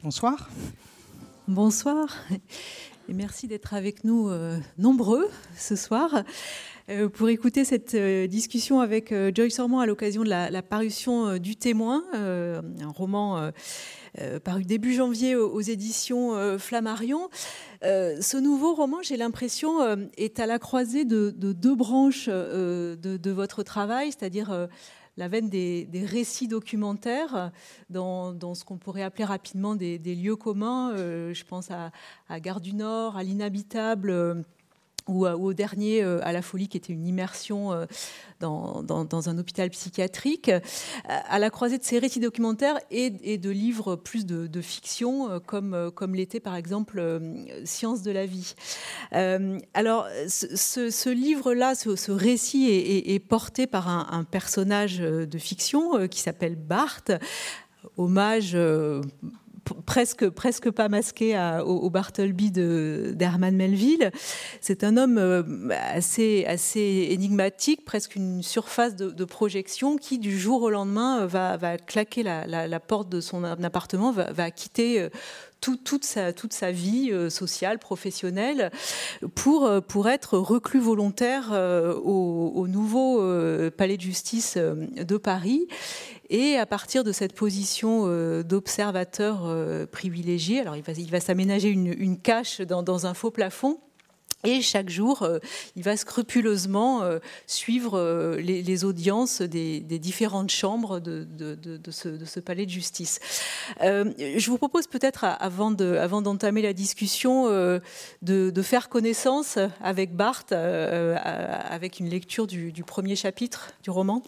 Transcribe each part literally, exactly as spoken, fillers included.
Bonsoir. Bonsoir et merci d'être avec nous euh, nombreux ce soir euh, pour écouter cette euh, discussion avec euh, Joyce Ormand à l'occasion de la, la parution euh, du Témoin, euh, un roman euh, euh, paru début janvier aux, aux éditions euh, Flammarion. Euh, ce nouveau roman, j'ai l'impression, euh, est à la croisée de, de deux branches euh, de, de votre travail, c'est-à-dire euh, la veine des, des récits documentaires dans, dans ce qu'on pourrait appeler rapidement des, des lieux communs. Euh, je pense à, à Gare du Nord, à l'Inhabitable, euh, ou, ou au dernier, euh, à La Folie, qui était une immersion euh, dans, dans, dans un hôpital psychiatrique. Euh, à la croisée de ces récits documentaires et, et de livres plus de, de fiction, euh, comme, euh, comme l'était par exemple euh, Sciences de la vie. Euh, alors, ce, ce, ce livre-là, ce, ce récit est, est, est porté par un, un personnage de fiction euh, qui s'appelle Barthes, hommage euh, presque, presque pas masqué à, au, au Bartleby de, d'Herman Melville. C'est un homme euh, assez, assez énigmatique, presque une surface de, de projection qui, du jour au lendemain, va, va claquer la, la, la porte de son appartement, va, va quitter euh, Tout, toute, sa, toute sa vie euh, sociale, professionnelle, pour, euh, pour être reclus volontaire euh, au, au nouveau euh, palais de justice euh, de Paris. Et à partir de cette position euh, d'observateur euh, privilégié, alors il va, il va s'aménager une, une cache dans, dans un faux plafond. Et chaque jour, euh, il va scrupuleusement euh, suivre euh, les, les audiences des, des différentes chambres de, de, de, de, ce, de ce palais de justice. Euh, je vous propose peut-être, avant, de, avant d'entamer la discussion, euh, de, de faire connaissance avec Barthes, euh, avec une lecture du, du premier chapitre du roman.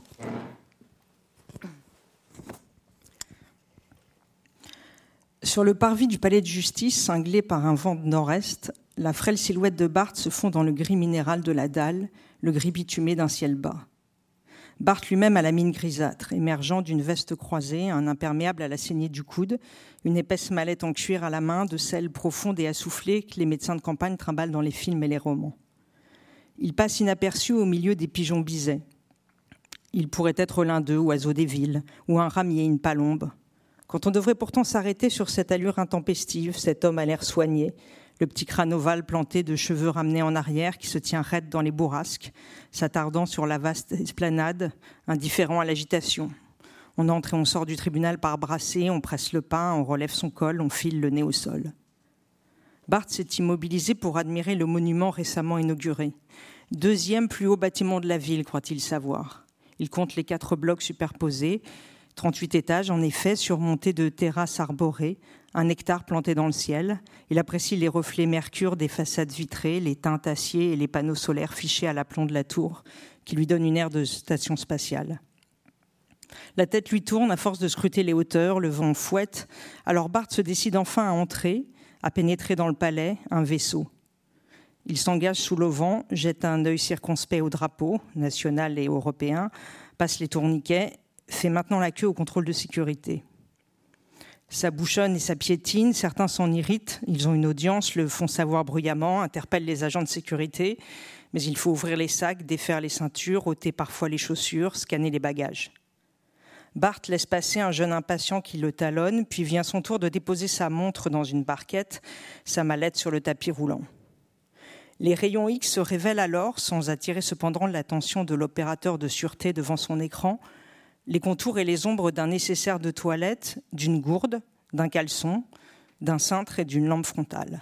Sur le parvis du palais de justice, cinglé par un vent de nord-est, la frêle silhouette de Barthes se fond dans le gris minéral de la dalle, le gris bitumé d'un ciel bas. Barthes lui-même a la mine grisâtre, émergeant d'une veste croisée, un imperméable à la saignée du coude, une épaisse mallette en cuir à la main, de celle profonde et assoufflée que les médecins de campagne trimballent dans les films et les romans. Il passe inaperçu au milieu des pigeons bisets. Il pourrait être l'un d'eux, oiseau des villes, ou un ramier, une palombe. Quand on devrait pourtant s'arrêter sur cette allure intempestive, cet homme à l'air soigné, le petit crâne ovale planté de cheveux ramenés en arrière qui se tient raide dans les bourrasques, s'attardant sur la vaste esplanade, indifférent à l'agitation. On entre et on sort du tribunal par brassée, on presse le pain, on relève son col, on file le nez au sol. Barthes s'est immobilisé pour admirer le monument récemment inauguré. Deuxième plus haut bâtiment de la ville, croit-il savoir. Il compte les quatre blocs superposés, trente-huit étages, en effet, surmontés de terrasses arborées, un hectare planté dans le ciel. Il apprécie les reflets mercure des façades vitrées, les teintes acier et les panneaux solaires fichés à l'aplomb de la tour, qui lui donnent une aire de station spatiale. La tête lui tourne à force de scruter les hauteurs, le vent fouette. Alors Barthes se décide enfin à entrer, à pénétrer dans le palais, un vaisseau. Il s'engage sous l'auvent, jette un œil circonspect au drapeau, national et européen, passe les tourniquets, fait maintenant la queue au contrôle de sécurité. Ça bouchonne et ça piétine, certains s'en irritent, ils ont une audience, le font savoir bruyamment, interpellent les agents de sécurité, mais il faut ouvrir les sacs, défaire les ceintures, ôter parfois les chaussures, scanner les bagages. Barthes laisse passer un jeune impatient qui le talonne, puis vient son tour de déposer sa montre dans une barquette, sa mallette sur le tapis roulant. Les rayons X se révèlent alors, sans attirer cependant l'attention de l'opérateur de sûreté devant son écran, les contours et les ombres d'un nécessaire de toilette, d'une gourde, d'un caleçon, d'un cintre et d'une lampe frontale.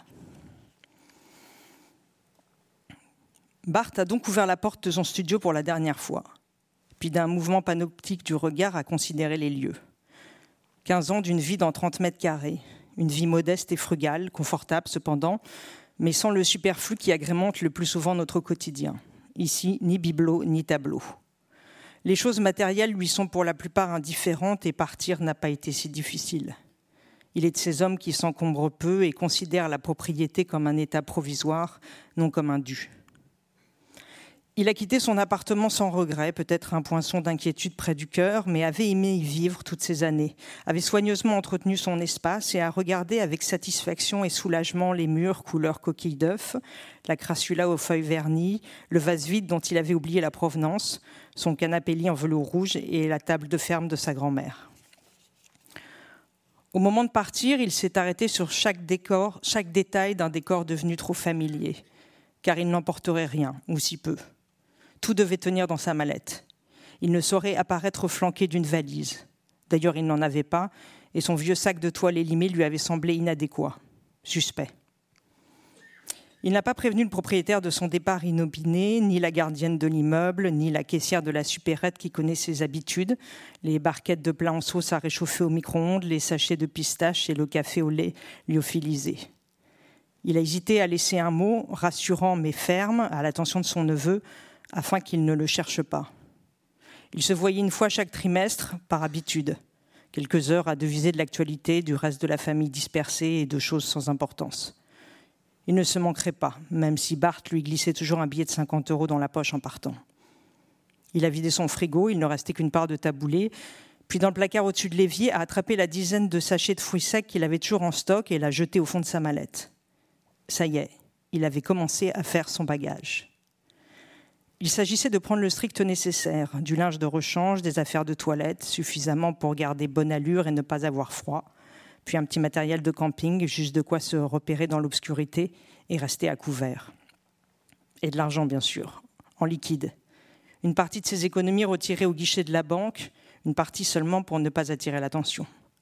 Barthes a donc ouvert la porte de son studio pour la dernière fois, puis d'un mouvement panoptique du regard a considéré les lieux. Quinze ans d'une vie dans trente mètres carrés, une vie modeste et frugale, confortable cependant, mais sans le superflu qui agrémente le plus souvent notre quotidien. Ici, ni bibelot, ni tableau. Les choses matérielles lui sont pour la plupart indifférentes et partir n'a pas été si difficile. Il est de ces hommes qui s'encombrent peu et considèrent la propriété comme un état provisoire, non comme un dû. Il a quitté son appartement sans regret, peut-être un poinçon d'inquiétude près du cœur, mais avait aimé y vivre toutes ces années, avait soigneusement entretenu son espace et a regardé avec satisfaction et soulagement les murs couleur coquille d'œuf, la crassula aux feuilles vernies, le vase vide dont il avait oublié la provenance, son canapé lit en velours rouge et la table de ferme de sa grand-mère. Au moment de partir, il s'est arrêté sur chaque décor, chaque détail d'un décor devenu trop familier, car il n'emporterait rien, ou si peu. Tout devait tenir dans sa mallette. Il ne saurait apparaître flanqué d'une valise. D'ailleurs, il n'en avait pas, et son vieux sac de toile élimé lui avait semblé inadéquat, suspect. Il n'a pas prévenu le propriétaire de son départ inopiné, ni la gardienne de l'immeuble, ni la caissière de la supérette qui connaît ses habitudes, les barquettes de plats en sauce à réchauffer au micro-ondes, les sachets de pistaches et le café au lait lyophilisé. Il a hésité à laisser un mot, rassurant mais ferme, à l'attention de son neveu, afin qu'il ne le cherche pas. Il se voyait une fois chaque trimestre, par habitude, quelques heures à deviser de l'actualité, du reste de la famille dispersée et de choses sans importance. Il ne se manquerait pas, même si Bart lui glissait toujours un billet de cinquante euros dans la poche en partant. Il a vidé son frigo, il ne restait qu'une part de taboulé, puis dans le placard au-dessus de l'évier a attrapé la dizaine de sachets de fruits secs qu'il avait toujours en stock et l'a jeté au fond de sa mallette. Ça y est, il avait commencé à faire son bagage. Il s'agissait de prendre le strict nécessaire, du linge de rechange, des affaires de toilette, suffisamment pour garder bonne allure et ne pas avoir froid, puis un petit matériel de camping, juste de quoi se repérer dans l'obscurité et rester à couvert. Et de l'argent, bien sûr, en liquide. Une partie de ses économies retirées au guichet de la banque, une partie seulement pour ne pas attirer l'attention.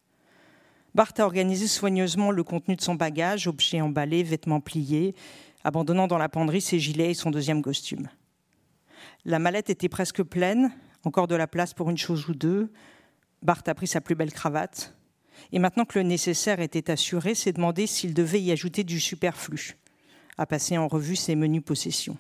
Bart a organisé soigneusement le contenu de son bagage, objets emballés, vêtements pliés, abandonnant dans la penderie ses gilets et son deuxième costume. La mallette était presque pleine, encore de la place pour une chose ou deux. Bart a pris sa plus belle cravate. Et maintenant que le nécessaire était assuré, s'est demandé s'il devait y ajouter du superflu, à passer en revue ses menues possessions.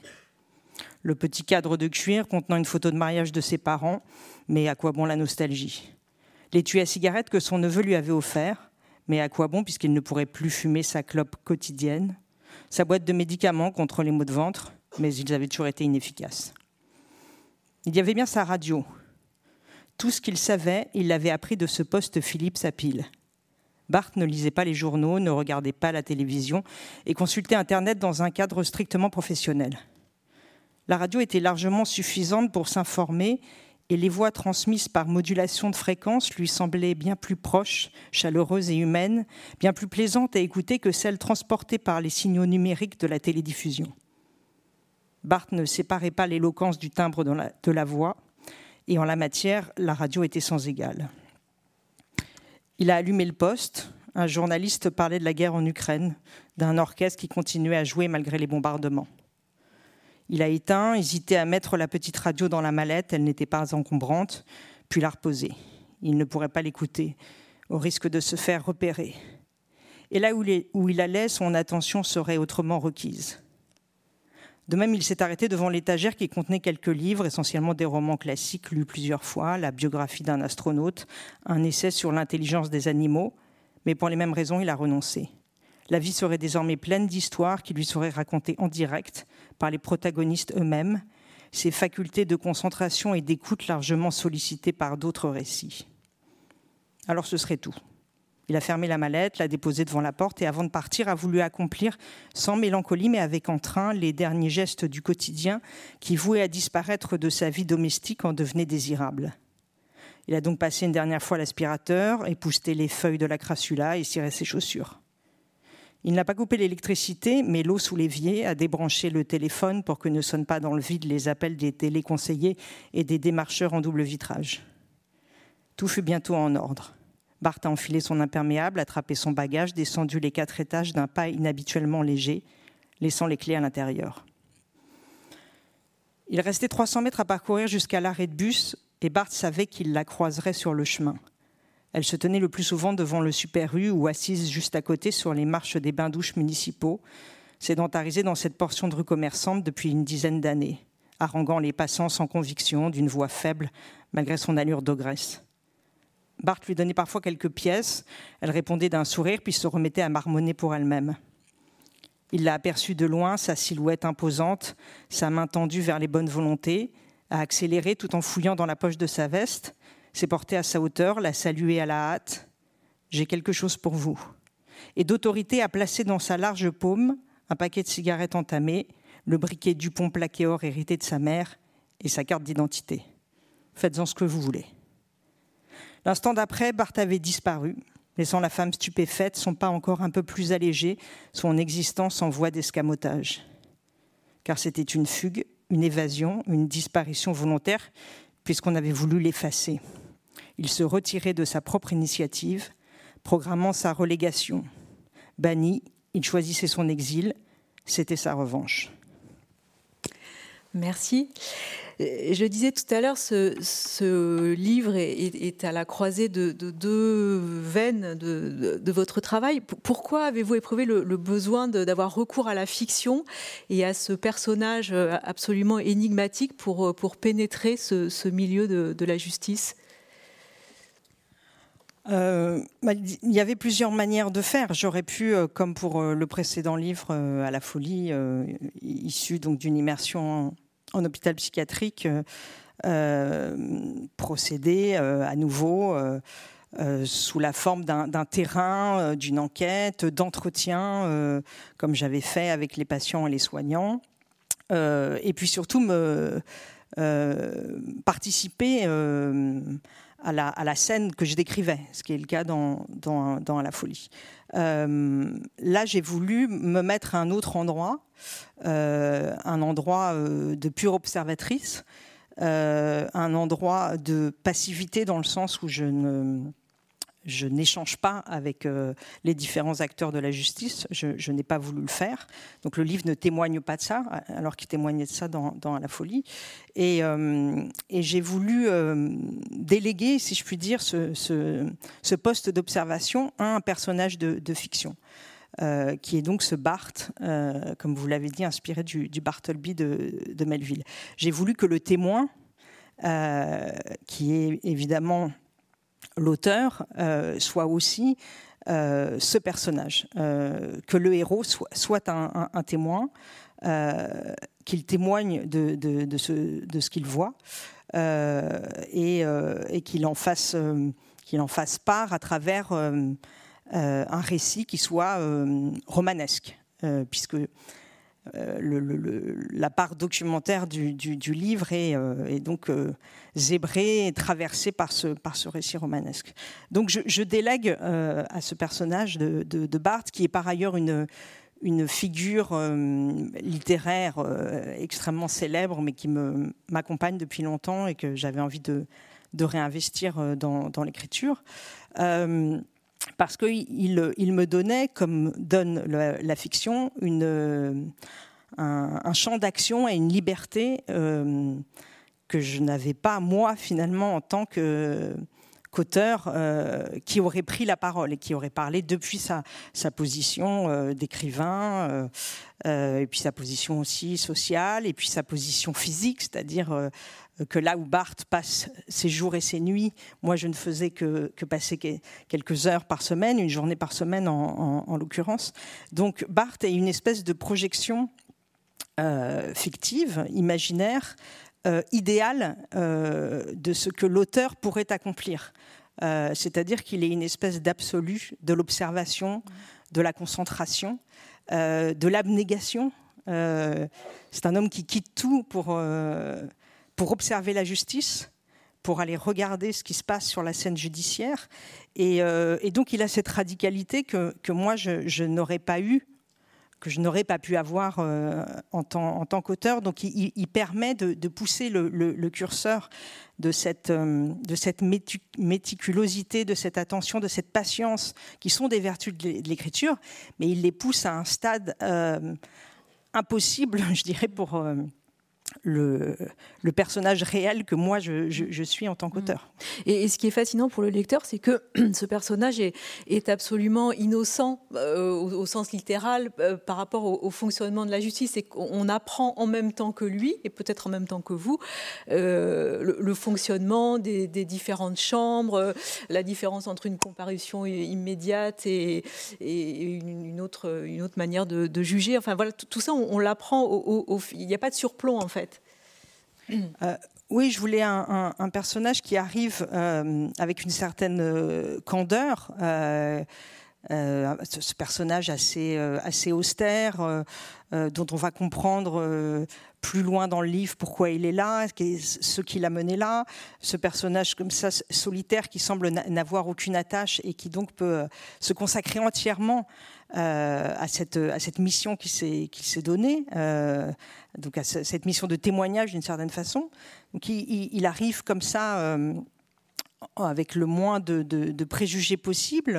Le petit cadre de cuir contenant une photo de mariage de ses parents, mais à quoi bon la nostalgie ? L'étui à cigarette que son neveu lui avait offert, mais à quoi bon puisqu'il ne pourrait plus fumer sa clope quotidienne ? Sa boîte de médicaments contre les maux de ventre, mais ils avaient toujours été inefficaces. Il y avait bien sa radio. Tout ce qu'il savait, il l'avait appris de ce poste Philips à pile. Bart ne lisait pas les journaux, ne regardait pas la télévision et consultait Internet dans un cadre strictement professionnel. La radio était largement suffisante pour s'informer et les voix transmises par modulation de fréquence lui semblaient bien plus proches, chaleureuses et humaines, bien plus plaisantes à écouter que celles transportées par les signaux numériques de la télédiffusion. Bart ne séparait pas l'éloquence du timbre de la, de la voix, et en la matière, la radio était sans égale. Il a allumé le poste. Un journaliste parlait de la guerre en Ukraine, d'un orchestre qui continuait à jouer malgré les bombardements. Il a éteint, hésité à mettre la petite radio dans la mallette, elle n'était pas encombrante, puis l'a reposée. Il ne pourrait pas l'écouter, au risque de se faire repérer. Et là où il allait, son attention serait autrement requise. De même, il s'est arrêté devant l'étagère qui contenait quelques livres, essentiellement des romans classiques lus plusieurs fois, la biographie d'un astronaute, un essai sur l'intelligence des animaux, mais pour les mêmes raisons, il a renoncé. La vie serait désormais pleine d'histoires qui lui seraient racontées en direct par les protagonistes eux-mêmes, ses facultés de concentration et d'écoute largement sollicitées par d'autres récits. Alors ce serait tout. Il a fermé la mallette, l'a déposée devant la porte et avant de partir a voulu accomplir, sans mélancolie mais avec entrain, les derniers gestes du quotidien qui, vouaient à disparaître de sa vie domestique, en devenaient désirables. Il a donc passé une dernière fois l'aspirateur, épousseté les feuilles de la crassula et ciré ses chaussures. Il n'a pas coupé l'électricité, mais l'eau sous l'évier, a débranché le téléphone pour que ne sonnent pas dans le vide les appels des téléconseillers et des démarcheurs en double vitrage. Tout fut bientôt en ordre. Bart a enfilé son imperméable, attrapé son bagage, descendu les quatre étages d'un pas inhabituellement léger, laissant les clés à l'intérieur. Il restait trois cents mètres à parcourir jusqu'à l'arrêt de bus et Bart savait qu'il la croiserait sur le chemin. Elle se tenait le plus souvent devant le Super U ou assise juste à côté sur les marches des bains-douches municipaux, sédentarisée dans cette portion de rue commerçante depuis une dizaine d'années, haranguant les passants sans conviction, d'une voix faible, malgré son allure d'ogresse. Bart lui donnait parfois quelques pièces. Elle répondait d'un sourire, puis se remettait à marmonner pour elle-même. Il l'a aperçue de loin, sa silhouette imposante, sa main tendue vers les bonnes volontés, a accéléré tout en fouillant dans la poche de sa veste, s'est porté à sa hauteur, l'a salué à la hâte. « J'ai quelque chose pour vous. » Et d'autorité a placé dans sa large paume un paquet de cigarettes entamées, le briquet Dupont plaqué or hérité de sa mère et sa carte d'identité. Faites-en ce que vous voulez. L'instant d'après, Bart avait disparu. laissant la femme stupéfaite, son pas encore un peu plus allégé, son existence en voie d'escamotage. Car c'était une fugue, une évasion, une disparition volontaire, puisqu'on avait voulu l'effacer. Il se retirait de sa propre initiative, programmant sa relégation. Banni, il choisissait son exil, c'était sa revanche. Merci. Je disais tout à l'heure, ce, ce livre est, est à la croisée de, de deux veines de, de, de votre travail. Pourquoi avez-vous éprouvé le, le besoin de, d'avoir recours à la fiction et à ce personnage absolument énigmatique pour, pour pénétrer ce, ce milieu de, de la justice ? Euh, bah, il y avait plusieurs manières de faire. J'aurais pu, euh, comme pour euh, le précédent livre, euh, À la folie, euh, issu donc d'une immersion en, en hôpital psychiatrique, euh, euh, procéder euh, à nouveau euh, euh, sous la forme d'un, d'un terrain, euh, d'une enquête, d'entretien, euh, comme j'avais fait avec les patients et les soignants. Euh, et puis surtout me euh, participer euh, À la, à la scène que je décrivais, ce qui est le cas dans, dans, dans À la folie. Euh, là, j'ai voulu me mettre à un autre endroit, euh, un endroit euh, de pure observatrice, euh, un endroit de passivité dans le sens où je ne... Je n'échange pas avec euh, les différents acteurs de la justice. Je, je n'ai pas voulu le faire. Donc le livre ne témoigne pas de ça, alors qu'il témoignait de ça dans, dans À la folie. Et, euh, et j'ai voulu euh, déléguer, si je puis dire, ce, ce, ce poste d'observation à un personnage de, de fiction, euh, qui est donc ce Bart, euh, comme vous l'avez dit, inspiré du, du Bartleby de, de Melville. J'ai voulu que le témoin, euh, qui est évidemment l'auteur, euh, soit aussi euh, ce personnage, euh, que le héros soit, soit un, un, un témoin, euh, qu'il témoigne de, de, de, ce, de ce qu'il voit euh, et, euh, et qu'il en fasse, euh, qu'il en fasse part à travers euh, euh, un récit qui soit euh, romanesque, euh, puisque Euh, le, le, la part documentaire du, du, du livre est, euh, est donc euh, zébrée et traversée par ce, par ce récit romanesque. Donc je, je délègue euh, à ce personnage de, de, de Bart, qui est par ailleurs une, une figure euh, littéraire euh, extrêmement célèbre, mais qui me, m'accompagne depuis longtemps et que j'avais envie de, de réinvestir dans, dans l'écriture. Euh, Parce qu'il il me donnait, comme donne la, la fiction, une, un, un champ d'action et une liberté euh, que je n'avais pas, moi, finalement, en tant que, qu'auteur, euh, qui aurait pris la parole et qui aurait parlé depuis sa, sa position euh, d'écrivain, euh, euh, et puis sa position aussi sociale, et puis sa position physique, c'est-à-dire... Euh, que là où Bart passe ses jours et ses nuits, moi je ne faisais que, que passer quelques heures par semaine, une journée par semaine en, en, en l'occurrence. Donc Bart est une espèce de projection euh, fictive, imaginaire, euh, idéale euh, de ce que l'auteur pourrait accomplir. Euh, c'est-à-dire qu'il est une espèce d'absolu de l'observation, de la concentration, euh, de l'abnégation. Euh, c'est un homme qui quitte tout pour... Euh, pour observer la justice, pour aller regarder ce qui se passe sur la scène judiciaire. Et, euh, et donc, il a cette radicalité que, que moi, je, je n'aurais pas eu, que je n'aurais pas pu avoir euh, en, tant, en tant qu'auteur. Donc, il, il permet de, de pousser le, le, le curseur de cette, euh, de cette méticulosité, de cette attention, de cette patience, qui sont des vertus de l'écriture, mais il les pousse à un stade euh, impossible, je dirais, pour... Euh, Le, le personnage réel que moi je, je, je suis en tant qu'auteur. Et, et ce qui est fascinant pour le lecteur, c'est que ce personnage est, est absolument innocent euh, au, au sens littéral euh, par rapport au, au fonctionnement de la justice, et qu'on apprend en même temps que lui, et peut-être en même temps que vous, euh, le, le fonctionnement des, des différentes chambres, euh, la différence entre une comparution immédiate et, et une, une, autre, une autre manière de, de juger. Enfin voilà, tout, tout ça, on, on l'apprend. Au, au, au, il n'y a pas de surplomb en fait. Euh, oui, je voulais un, un, un personnage qui arrive euh, avec une certaine euh, candeur, euh, euh, ce, ce personnage assez, euh, assez austère, euh, euh, dont on va comprendre euh, plus loin dans le livre pourquoi il est là, ce qui l'a mené là. Ce personnage comme ça, solitaire, qui semble n'avoir aucune attache et qui donc peut se consacrer entièrement euh, à, cette, à cette mission qu'il s'est, qu'il s'est donnée, euh, donc à cette mission de témoignage d'une certaine façon. Donc il, il, il arrive comme ça, euh, avec le moins de, de, de préjugés possible.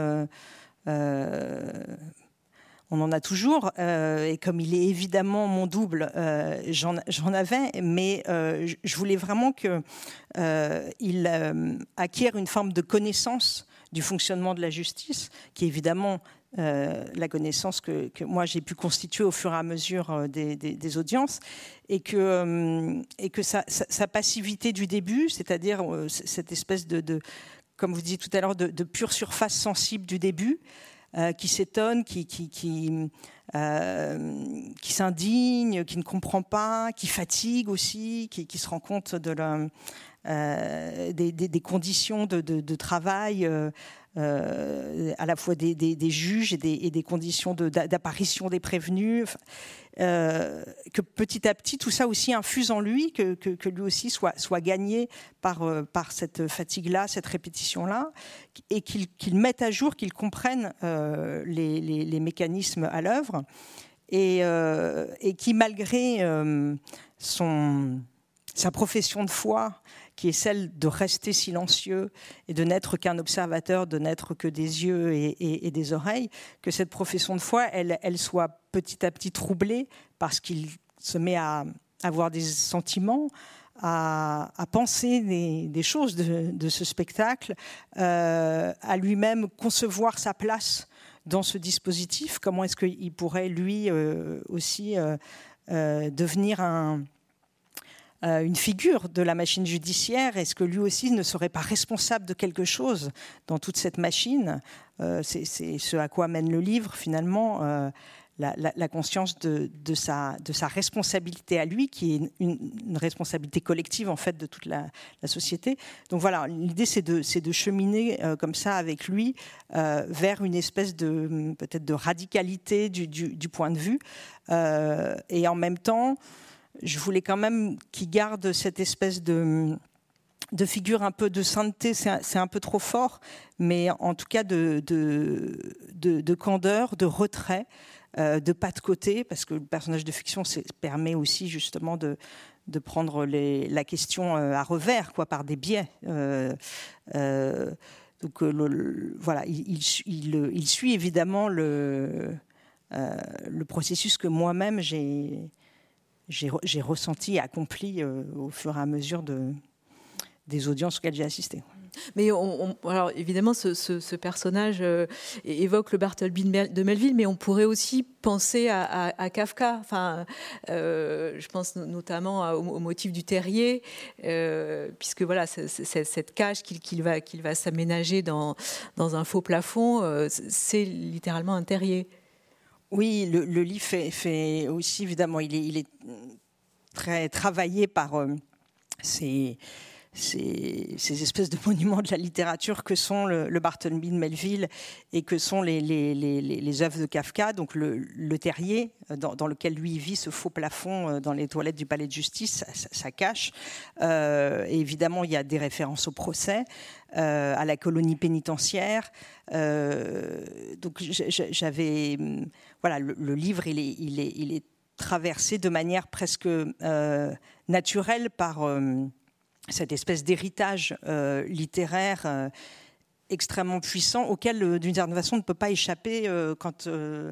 Euh, on en a toujours, euh, et comme il est évidemment mon double, euh, j'en, j'en avais, mais euh, je voulais vraiment qu'il euh, euh, acquiert une forme de connaissance du fonctionnement de la justice, qui est évidemment euh, la connaissance que, que moi j'ai pu constituer au fur et à mesure des, des, des audiences, et que, euh, et que sa, sa, sa passivité du début, c'est-à-dire euh, cette espèce de, de, comme vous disiez tout à l'heure, de, de pure surface sensible du début, Euh, qui s'étonne, qui, qui, qui, euh, qui s'indigne, qui ne comprend pas, qui fatigue aussi, qui, qui se rend compte de la, euh, des, des, des conditions de, de, de travail, euh, euh, à la fois des, des, des juges et des, et des conditions de, d'apparition des prévenus. Enfin, euh, que petit à petit, tout ça aussi infuse en lui, que, que, que lui aussi soit, soit gagné par, euh, par cette fatigue-là, cette répétition-là, et qu'il, qu'il mette à jour, qu'il comprenne euh, les, les, les mécanismes à l'œuvre, et, euh, et qui, malgré euh, son, sa profession de foi, qui est celle de rester silencieux et de n'être qu'un observateur, de n'être que des yeux et, et, et des oreilles, que cette profession de foi, elle, elle soit petit à petit troublée parce qu'il se met à avoir des sentiments, à, à penser des, des choses de, de ce spectacle, euh, à lui-même concevoir sa place dans ce dispositif. Comment est-ce qu'il pourrait, lui, euh, aussi euh, euh, devenir un... une figure de la machine judiciaire? Est-ce que lui aussi ne serait pas responsable de quelque chose dans toute cette machine? euh, c'est, c'est ce à quoi mène le livre, finalement, euh, la, la, la conscience de, de, sa, de sa responsabilité à lui, qui est une, une responsabilité collective, en fait, de toute la, la société. Donc voilà, l'idée, c'est de, c'est de cheminer euh, comme ça avec lui euh, vers une espèce de, peut-être de radicalité du, du, du point de vue. Euh, et en même temps, je voulais quand même qu'il garde cette espèce de, de figure un peu de sainteté, c'est un, c'est un peu trop fort, mais en tout cas de, de, de, de candeur, de retrait, euh, de pas de côté, parce que le personnage de fiction permet aussi justement de, de prendre les, la question à revers, quoi, par des biais. Euh, euh, donc le, le, voilà, il, il, il, il suit évidemment le, euh, le processus que moi-même j'ai... J'ai, j'ai ressenti et accompli euh, au fur et à mesure de, des audiences auxquelles j'ai assisté. Mais on, on, alors évidemment, ce, ce, ce personnage euh, évoque le Bartleby de Melville, mais on pourrait aussi penser à, à, à Kafka. Enfin, euh, je pense notamment à, au, au motif du terrier, euh, puisque voilà, c'est, c'est, cette cage qu'il, qu'il va, qu'il va s'aménager dans, dans un faux plafond, euh, c'est littéralement un terrier. Oui, le, le livre fait, fait aussi, évidemment, il est, il est très travaillé par euh, ces, ces, ces espèces de monuments de la littérature que sont le, le Bartleby de Melville et que sont les, les, les, les œuvres de Kafka, donc le, le terrier dans, dans lequel lui vit, ce faux plafond dans les toilettes du palais de justice, ça, ça cache. Euh, et évidemment, il y a des références au procès, euh, à la colonie pénitentiaire. Euh, donc j'avais... Voilà, le, le livre, il est, il, est, il est traversé de manière presque euh, naturelle par euh, cette espèce d'héritage euh, littéraire euh, extrêmement puissant auquel, euh, d'une certaine façon, on ne peut pas échapper euh, quand euh,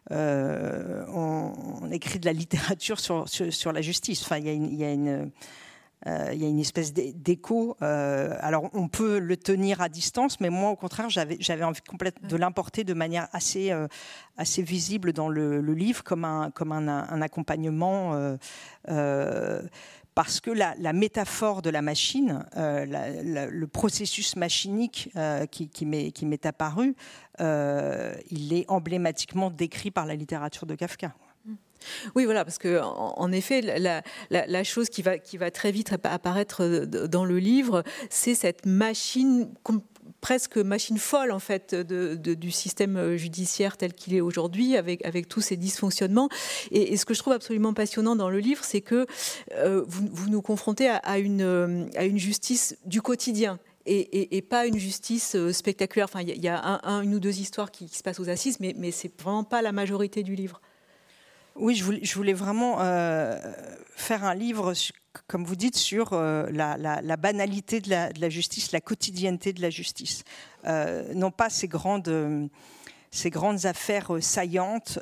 euh, on, on écrit de la littérature sur, sur, sur la justice. Enfin, il y a une... Il y a une Euh, il y a une espèce d'écho. Euh, alors, on peut le tenir à distance, mais moi, au contraire, j'avais, j'avais envie complète de l'importer de manière assez, euh, assez visible dans le, le livre, comme un, comme un, un accompagnement. Euh, euh, parce que la, la métaphore de la machine, euh, la, la, le processus machinique euh, qui, qui, m'est, qui m'est apparu, euh, il est emblématiquement décrit par la littérature de Kafka. Oui, voilà, parce que en, en effet, la, la, la chose qui va, qui va très vite apparaître dans le livre, c'est cette machine presque machine folle en fait de, de, du système judiciaire tel qu'il est aujourd'hui, avec, avec tous ces dysfonctionnements. Et, et ce que je trouve absolument passionnant dans le livre, c'est que euh, vous, vous nous confrontez à, à, une, à une justice du quotidien. Et, et, et pas une justice spectaculaire. Enfin, il y a, y a un, un, une ou deux histoires qui, qui se passent aux assises, mais, mais c'est vraiment pas la majorité du livre. Oui, je voulais, je voulais vraiment euh, faire un livre, comme vous dites, sur euh, la, la, la banalité de la, de la justice, la quotidienneté de la justice. Euh, non pas ces grandes, euh, ces grandes affaires saillantes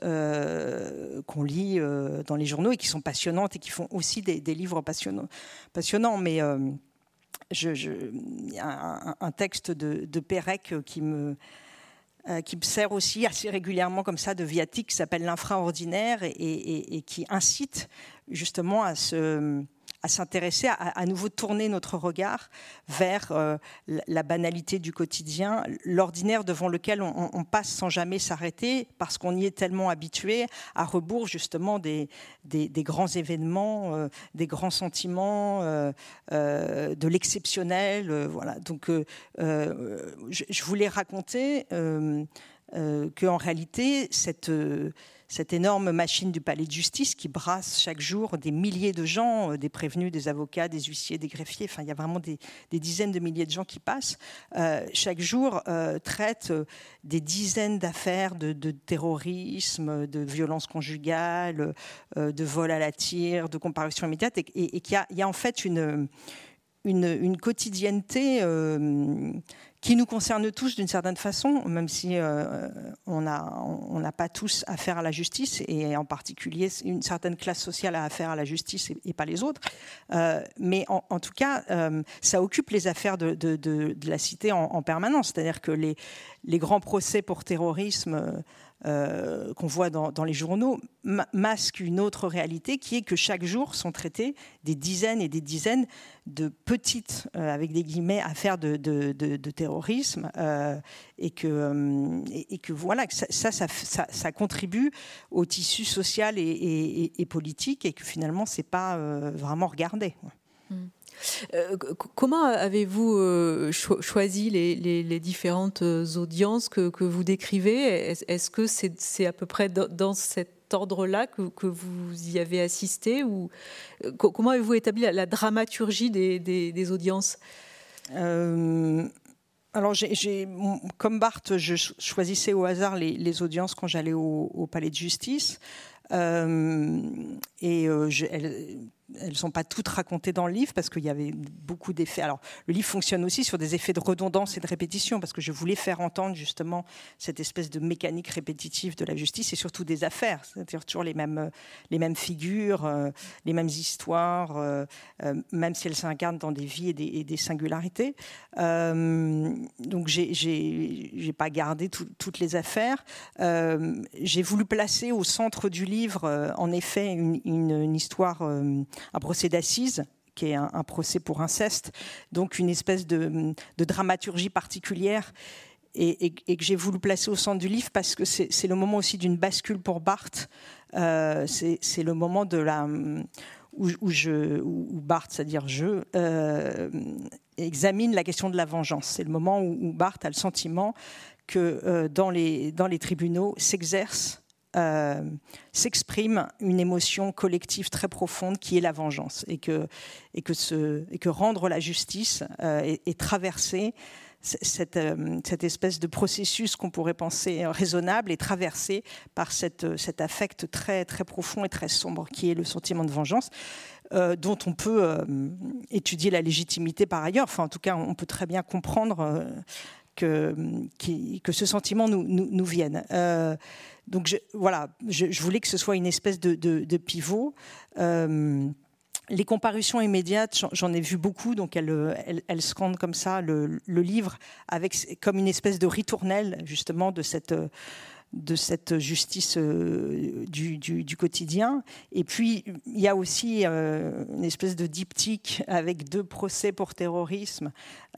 euh, qu'on lit euh, dans les journaux et qui sont passionnantes et qui font aussi des, des livres passionnants. passionnants mais euh, je, je, il y a un, un texte de, de Pérec qui me... Euh, qui me sert aussi assez régulièrement comme ça de viatique, qui s'appelle l'infraordinaire et, et, et qui incite justement à se... à s'intéresser, à, à nouveau tourner notre regard vers euh, la banalité du quotidien, l'ordinaire devant lequel on, on passe sans jamais s'arrêter parce qu'on y est tellement habitué, à rebours justement des, des, des grands événements, euh, des grands sentiments, euh, euh, de l'exceptionnel. Euh, voilà. Donc, euh, euh, je, je voulais raconter euh, euh, qu'en réalité, cette... Euh, cette énorme machine du palais de justice qui brasse chaque jour des milliers de gens, des prévenus, des avocats, des huissiers, des greffiers, enfin il y a vraiment des, des dizaines de milliers de gens qui passent, euh, chaque jour euh, traite des dizaines d'affaires de, de terrorisme, de violence conjugale, euh, de vol à la tire, de comparution immédiate, et, et, et qu'il y a, il y a en fait une, une, une quotidienneté euh, qui nous concerne tous d'une certaine façon, même si euh, on n'a on n'a pas tous affaire à la justice, et en particulier une certaine classe sociale a affaire à la justice et, et pas les autres. Euh, mais en, en tout cas, euh, ça occupe les affaires de, de, de, de la cité en, en permanence. C'est-à-dire que les, les grands procès pour terrorisme Euh, qu'on voit dans, dans les journaux ma- masque une autre réalité qui est que chaque jour sont traitées des dizaines et des dizaines de petites, euh, avec des guillemets, affaires de, de, de, de terrorisme euh, et, que, euh, et, et que voilà, que ça, ça, ça, ça, ça contribue au tissu social et, et, et politique et que finalement c'est pas euh, vraiment regardé. Mmh. Euh, comment avez-vous euh, cho- choisi les, les, les différentes audiences que, que vous décrivez ? Est-ce, est-ce que c'est, c'est à peu près dans, dans cet ordre-là que, que vous y avez assisté ou euh, comment avez-vous établi la, la dramaturgie des, des, des audiences ? euh... Alors, j'ai, j'ai, comme Barthes, je choisissais au hasard les, les audiences quand j'allais au, au palais de justice. Euh, et euh, je, elles, elles ne sont pas toutes racontées dans le livre parce qu'il y avait beaucoup d'effets. Alors, le livre fonctionne aussi sur des effets de redondance et de répétition parce que je voulais faire entendre justement cette espèce de mécanique répétitive de la justice et surtout des affaires, c'est-à-dire toujours les mêmes, les mêmes figures, euh, les mêmes histoires, euh, euh, même si elles s'incarnent dans des vies et des, et des singularités. Euh, donc, j'ai, j'ai, j'ai pas gardé tout, toutes les affaires. Euh, j'ai voulu placer au centre du livre, euh, en effet, une, une, une histoire, euh, un procès d'assises, qui est un, un procès pour inceste, donc une espèce de, de dramaturgie particulière, et, et, et que j'ai voulu placer au centre du livre parce que c'est, c'est le moment aussi d'une bascule pour Barthes. Euh, c'est, c'est le moment de la où, où, je, où Barthes, c'est-à-dire je, euh, examine la question de la vengeance. C'est le moment où, où Barthes a le sentiment que euh, dans les dans les tribunaux s'exerce Euh, s'exprime une émotion collective très profonde qui est la vengeance et que, et que, ce, et que rendre la justice euh, est, est traverser cette, euh, cette espèce de processus qu'on pourrait penser raisonnable est traversé par cette, cet affect très, très profond et très sombre qui est le sentiment de vengeance. Euh, dont on peut euh, étudier la légitimité par ailleurs. Enfin, en tout cas, on peut très bien comprendre euh, que, que ce sentiment nous, nous, nous vienne. Euh, donc, je, voilà, je, je voulais que ce soit une espèce de, de, de pivot. Euh, les comparutions immédiates, j'en ai vu beaucoup, donc elles, elles, elles scandent comme ça le, le livre avec comme une espèce de ritournelle, justement, de cette... de cette justice euh, du, du, du quotidien. Et puis, il y a aussi euh, une espèce de diptyque avec deux procès pour terrorisme,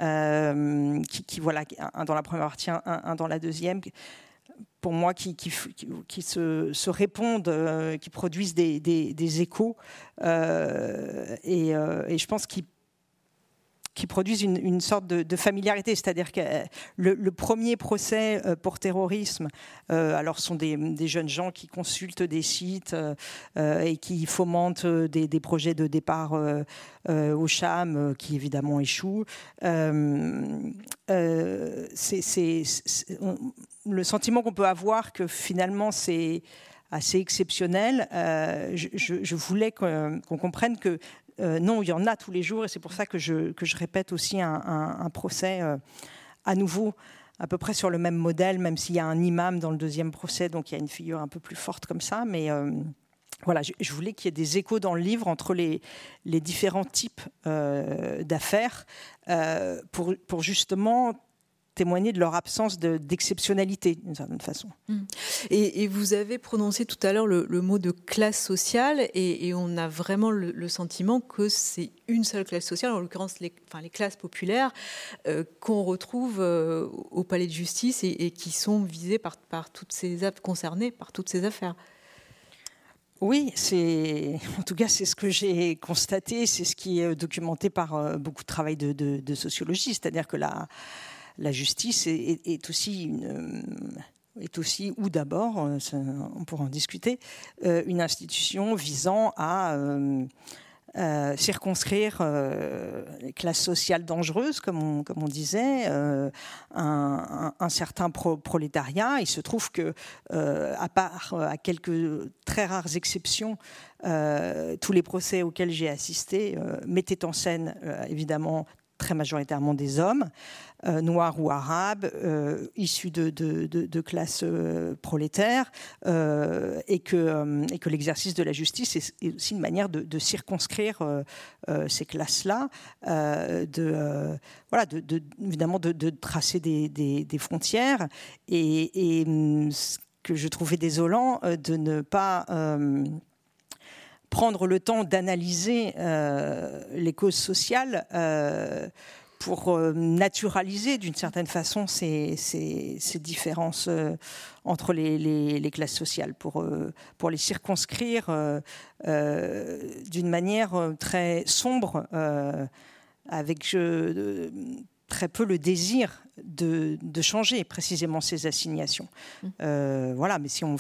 euh, qui, qui, voilà, un dans la première partie, un, un dans la deuxième, pour moi, qui, qui, qui, qui se, se répondent, euh, qui produisent des, des, des échos. Euh, et, euh, et je pense qu'ils qui produisent une, une sorte de, de familiarité, c'est-à-dire que le, le premier procès pour terrorisme, euh, alors sont des, des jeunes gens qui consultent des sites euh, et qui fomentent des, des projets de départ euh, euh, au Cham, euh, qui évidemment échouent. Euh, euh, c'est, c'est, c'est, on, le sentiment qu'on peut avoir que finalement c'est assez exceptionnel. Euh, je, je, je voulais qu'on, qu'on comprenne que Euh, non, il y en a tous les jours, et c'est pour ça que je, que je répète aussi un, un, un procès euh, à nouveau, à peu près sur le même modèle, même s'il y a un imam dans le deuxième procès, donc il y a une figure un peu plus forte comme ça. Mais euh, voilà, je, je voulais qu'il y ait des échos dans le livre entre les, les différents types euh, d'affaires euh, pour, pour justement témoigner de leur absence de, d'exceptionnalité, d'une certaine façon. Et, et vous avez prononcé tout à l'heure le, le mot de classe sociale, et, et on a vraiment le, le sentiment que c'est une seule classe sociale, en l'occurrence les, enfin, les classes populaires, euh, qu'on retrouve euh, au palais de justice et, et qui sont visées par, par toutes ces concernées par toutes ces affaires. Oui, c'est, en tout cas, c'est ce que j'ai constaté, c'est ce qui est documenté par euh, beaucoup de travail de, de, de sociologie, c'est-à-dire que la La justice est, est aussi, une, est aussi, ou d'abord, on pourra en discuter, une institution visant à euh, euh, circonscrire euh, les classes sociales dangereuses, comme on, comme on disait, euh, un, un, un certain pro, prolétariat. Il se trouve que, euh, à part à quelques très rares exceptions, euh, tous les procès auxquels j'ai assisté euh, mettaient en scène, euh, évidemment, très majoritairement des hommes, euh, noirs ou arabes, euh, issus de, de, de, de classes euh, prolétaires, euh, et, que, euh, et que l'exercice de la justice est, est aussi une manière de, de circonscrire euh, euh, ces classes-là, euh, de, euh, voilà, de, de, évidemment de, de tracer des, des, des frontières, et, et ce que je trouvais désolant, euh, de ne pas... Euh, prendre le temps d'analyser euh, les causes sociales euh, pour euh, naturaliser d'une certaine façon ces, ces, ces différences euh, entre les, les, les classes sociales, pour, euh, pour les circonscrire euh, euh, d'une manière très sombre, euh, avec je, très peu le désir de, de changer précisément ces assignations. Euh, voilà, mais si on...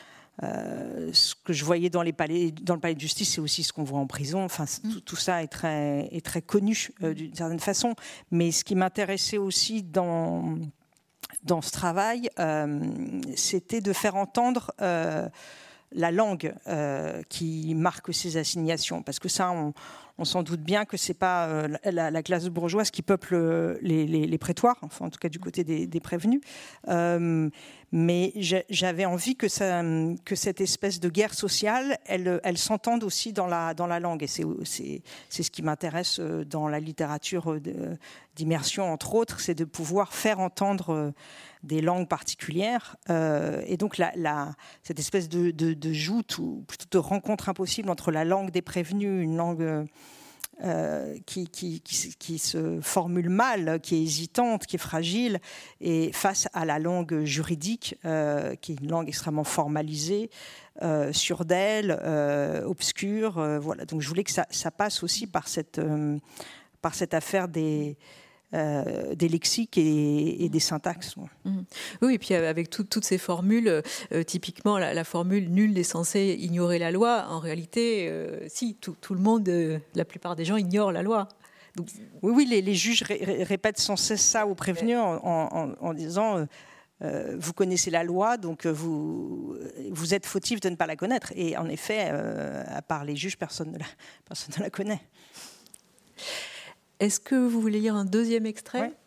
Euh, ce que je voyais dans, les palais, dans le palais de justice, c'est aussi ce qu'on voit en prison. Enfin, tout, tout ça est très, est très connu euh, d'une certaine façon. Mais ce qui m'intéressait aussi dans, dans ce travail, euh, c'était de faire entendre euh, la langue euh, qui marque ces assignations. Parce que ça, on, on s'en doute bien que ce n'est pas euh, la, la classe bourgeoise qui peuple les, les, les prétoires, enfin en tout cas du côté des, des prévenus. Euh, mais j'avais envie que, ça, que cette espèce de guerre sociale, elle, elle s'entende aussi dans la, dans la langue. Et c'est, c'est, c'est ce qui m'intéresse dans la littérature de, d'immersion, entre autres, c'est de pouvoir faire entendre des langues particulières. Euh, et donc la, la, cette espèce de, de, de joute, ou plutôt de rencontre impossible entre la langue des prévenus, une langue... Euh, qui, qui, qui, qui se formule mal, qui est hésitante, qui est fragile, et face à la langue juridique, euh, qui est une langue extrêmement formalisée, euh, sûre d'elle, euh, obscure. Euh, voilà. Donc je voulais que ça, ça passe aussi par cette, euh, par cette affaire des... Euh, des lexiques et, et des syntaxes. Mmh. Oui, et puis avec tout, toutes ces formules, euh, typiquement la, la formule « nul n'est censé ignorer la loi », en réalité, euh, si, tout, tout le monde, euh, la plupart des gens ignorent la loi. Donc... Oui, oui, les, les juges ré- répètent sans cesse ça aux prévenus en, en, en disant... Euh, Euh, vous connaissez la loi, donc vous, vous êtes fautif de ne pas la connaître. Et en effet, euh, à part les juges, personne ne la, personne ne la connaît. Est-ce que vous voulez lire un deuxième extrait ? Ouais.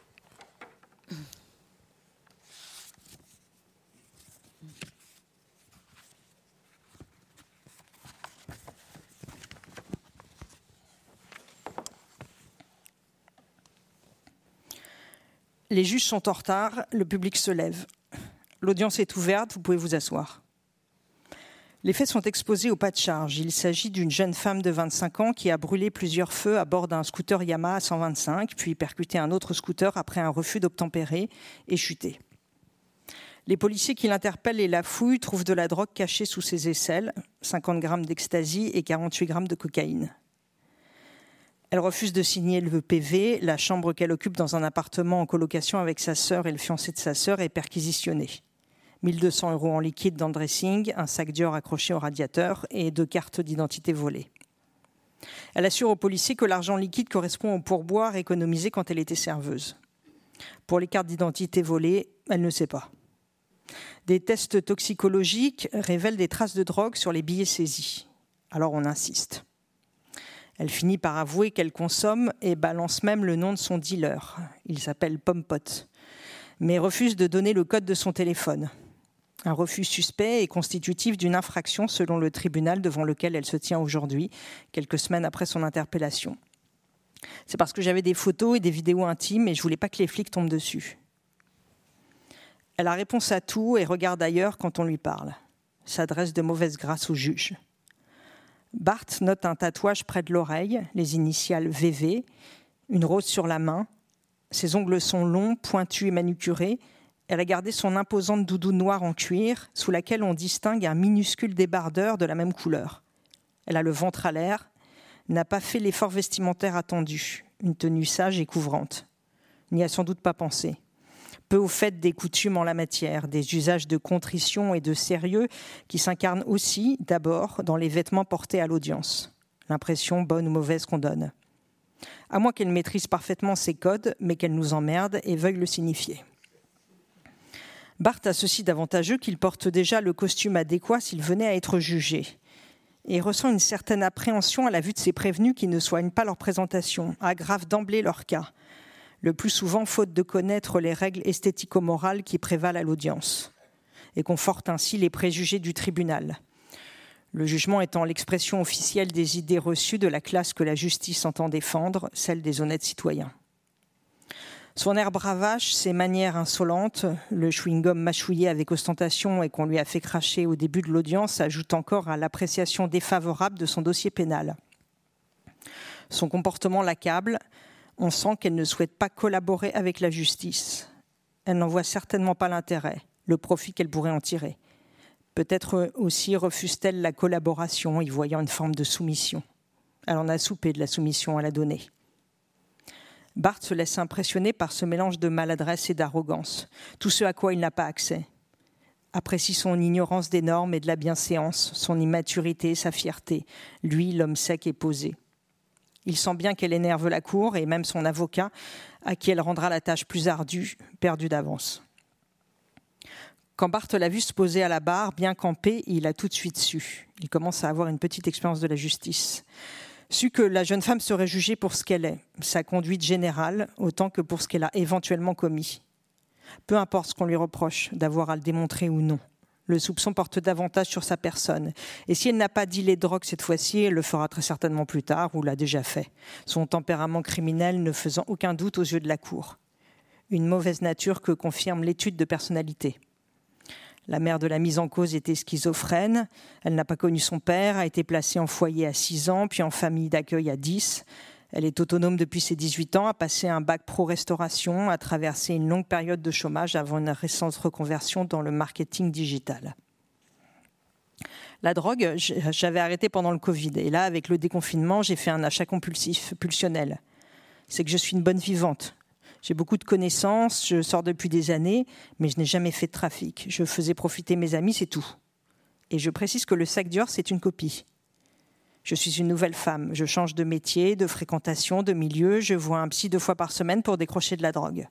Les juges sont en retard, le public se lève. L'audience est ouverte, vous pouvez vous asseoir. Les faits sont exposés au pas de charge. Il s'agit d'une jeune femme de vingt-cinq ans qui a brûlé plusieurs feux à bord d'un scooter Yamaha cent vingt-cinq, puis percuté un autre scooter après un refus d'obtempérer et chuté. Les policiers qui l'interpellent et la fouillent trouvent de la drogue cachée sous ses aisselles, cinquante grammes d'ecstasy et quarante-huit grammes de cocaïne. Elle refuse de signer le P V. La chambre qu'elle occupe dans un appartement en colocation avec sa sœur et le fiancé de sa sœur est perquisitionnée. mille deux cents euros en liquide dans le dressing, un sac Dior accroché au radiateur et deux cartes d'identité volées. Elle assure aux policiers que l'argent liquide correspond au pourboire économisé quand elle était serveuse. Pour les cartes d'identité volées, elle ne sait pas. Des tests toxicologiques révèlent des traces de drogue sur les billets saisis. Alors on insiste. Elle finit par avouer qu'elle consomme et balance même le nom de son dealer. Il s'appelle Pompot, mais refuse de donner le code de son téléphone. Un refus suspect est constitutif d'une infraction selon le tribunal devant lequel elle se tient aujourd'hui, quelques semaines après son interpellation. C'est parce que j'avais des photos et des vidéos intimes et je ne voulais pas que les flics tombent dessus. Elle a réponse à tout et regarde ailleurs quand on lui parle. S'adresse de mauvaise grâce au juge. Bart note un tatouage près de l'oreille, les initiales V V, une rose sur la main. Ses ongles sont longs, pointus et manucurés. Elle a gardé son imposante doudoune noire en cuir, sous laquelle on distingue un minuscule débardeur de la même couleur. Elle a le ventre à l'air, n'a pas fait l'effort vestimentaire attendu, une tenue sage et couvrante. N'y a sans doute pas pensé. Peu au fait des coutumes en la matière, des usages de contrition et de sérieux qui s'incarnent aussi, d'abord, dans les vêtements portés à l'audience. L'impression bonne ou mauvaise qu'on donne. À moins qu'elle maîtrise parfaitement ces codes, mais qu'elle nous emmerde et veuille le signifier. Bart a ceci d'avantageux qu'il porte déjà le costume adéquat s'il venait à être jugé. Et ressent une certaine appréhension à la vue de ses prévenus qui ne soignent pas leur présentation, aggravent d'emblée leur cas. Le plus souvent faute de connaître les règles esthético-morales qui prévalent à l'audience et confortent ainsi les préjugés du tribunal. Le jugement étant l'expression officielle des idées reçues de la classe que la justice entend défendre, celle des honnêtes citoyens. Son air bravache, ses manières insolentes, le chewing-gum mâchouillé avec ostentation et qu'on lui a fait cracher au début de l'audience ajoutent encore à l'appréciation défavorable de son dossier pénal. Son comportement l'accable. On sent qu'elle ne souhaite pas collaborer avec la justice. Elle n'en voit certainement pas l'intérêt, le profit qu'elle pourrait en tirer. Peut-être aussi refuse-t-elle la collaboration, y voyant une forme de soumission. Elle en a soupé de la soumission à la donner. Bart se laisse impressionner par ce mélange de maladresse et d'arrogance, tout ce à quoi il n'a pas accès. Apprécie son ignorance des normes et de la bienséance, son immaturité, sa fierté. Lui, l'homme sec et posé. Il sent bien qu'elle énerve la cour et même son avocat, à qui elle rendra la tâche plus ardue, perdu d'avance. Quand Bart l'a vu se poser à la barre, bien campé, il a tout de suite su. Il commence à avoir une petite expérience de la justice. Su que la jeune femme serait jugée pour ce qu'elle est, sa conduite générale, autant que pour ce qu'elle a éventuellement commis. Peu importe ce qu'on lui reproche, d'avoir à le démontrer ou non. Le soupçon porte davantage sur sa personne. Et si elle n'a pas dealé de drogue cette fois-ci, elle le fera très certainement plus tard ou l'a déjà fait. Son tempérament criminel ne faisant aucun doute aux yeux de la cour. Une mauvaise nature que confirme l'étude de personnalité. La mère de la mise en cause était schizophrène. Elle n'a pas connu son père, a été placée en foyer à six ans, puis en famille d'accueil à dix. Elle est autonome depuis ses dix-huit ans, a passé un bac pro-restauration, a traversé une longue période de chômage avant une récente reconversion dans le marketing digital. La drogue, j'avais arrêté pendant le Covid. Et là, avec le déconfinement, j'ai fait un achat compulsif, pulsionnel. C'est que je suis une bonne vivante. J'ai beaucoup de connaissances, je sors depuis des années, mais je n'ai jamais fait de trafic. Je faisais profiter mes amis, c'est tout. Et je précise que le sac Dior, c'est une copie. Je suis une nouvelle femme. Je change de métier, de fréquentation, de milieu. Je vois un psy deux fois par semaine pour décrocher de la drogue.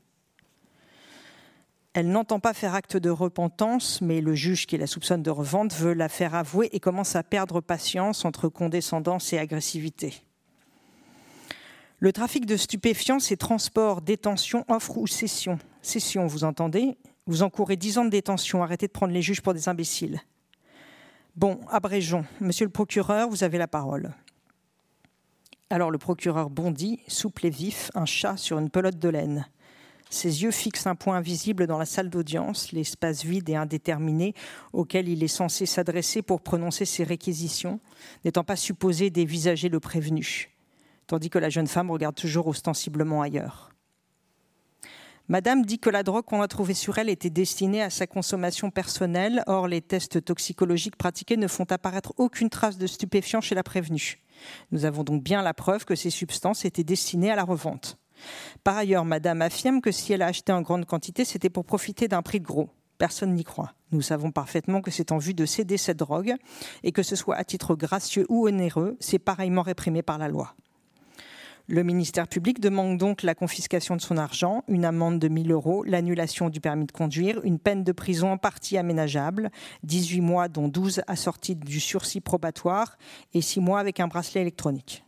Elle n'entend pas faire acte de repentance, mais le juge qui la soupçonne de revente veut la faire avouer et commence à perdre patience entre condescendance et agressivité. Le trafic de stupéfiants, c'est transport, détention, offre ou cession. Cession, vous entendez ? Vous encourez dix ans de détention. Arrêtez de prendre les juges pour des imbéciles. Bon, abrégeons. Monsieur le procureur, vous avez la parole. Alors le procureur bondit, souple et vif, un chat sur une pelote de laine. Ses yeux fixent un point invisible dans la salle d'audience, l'espace vide et indéterminé auquel il est censé s'adresser pour prononcer ses réquisitions, n'étant pas supposé dévisager le prévenu, tandis que la jeune femme regarde toujours ostensiblement ailleurs. Madame dit que la drogue qu'on a trouvée sur elle était destinée à sa consommation personnelle. Or, les tests toxicologiques pratiqués ne font apparaître aucune trace de stupéfiant chez la prévenue. Nous avons donc bien la preuve que ces substances étaient destinées à la revente. Par ailleurs, madame affirme que si elle a acheté en grande quantité, c'était pour profiter d'un prix gros. Personne n'y croit. Nous savons parfaitement que c'est en vue de céder cette drogue et que ce soit à titre gracieux ou onéreux, c'est pareillement réprimé par la loi. Le ministère public demande donc la confiscation de son argent, une amende de mille euros, l'annulation du permis de conduire, une peine de prison en partie aménageable, dix-huit mois dont douze assortis du sursis probatoire et six mois avec un bracelet électronique.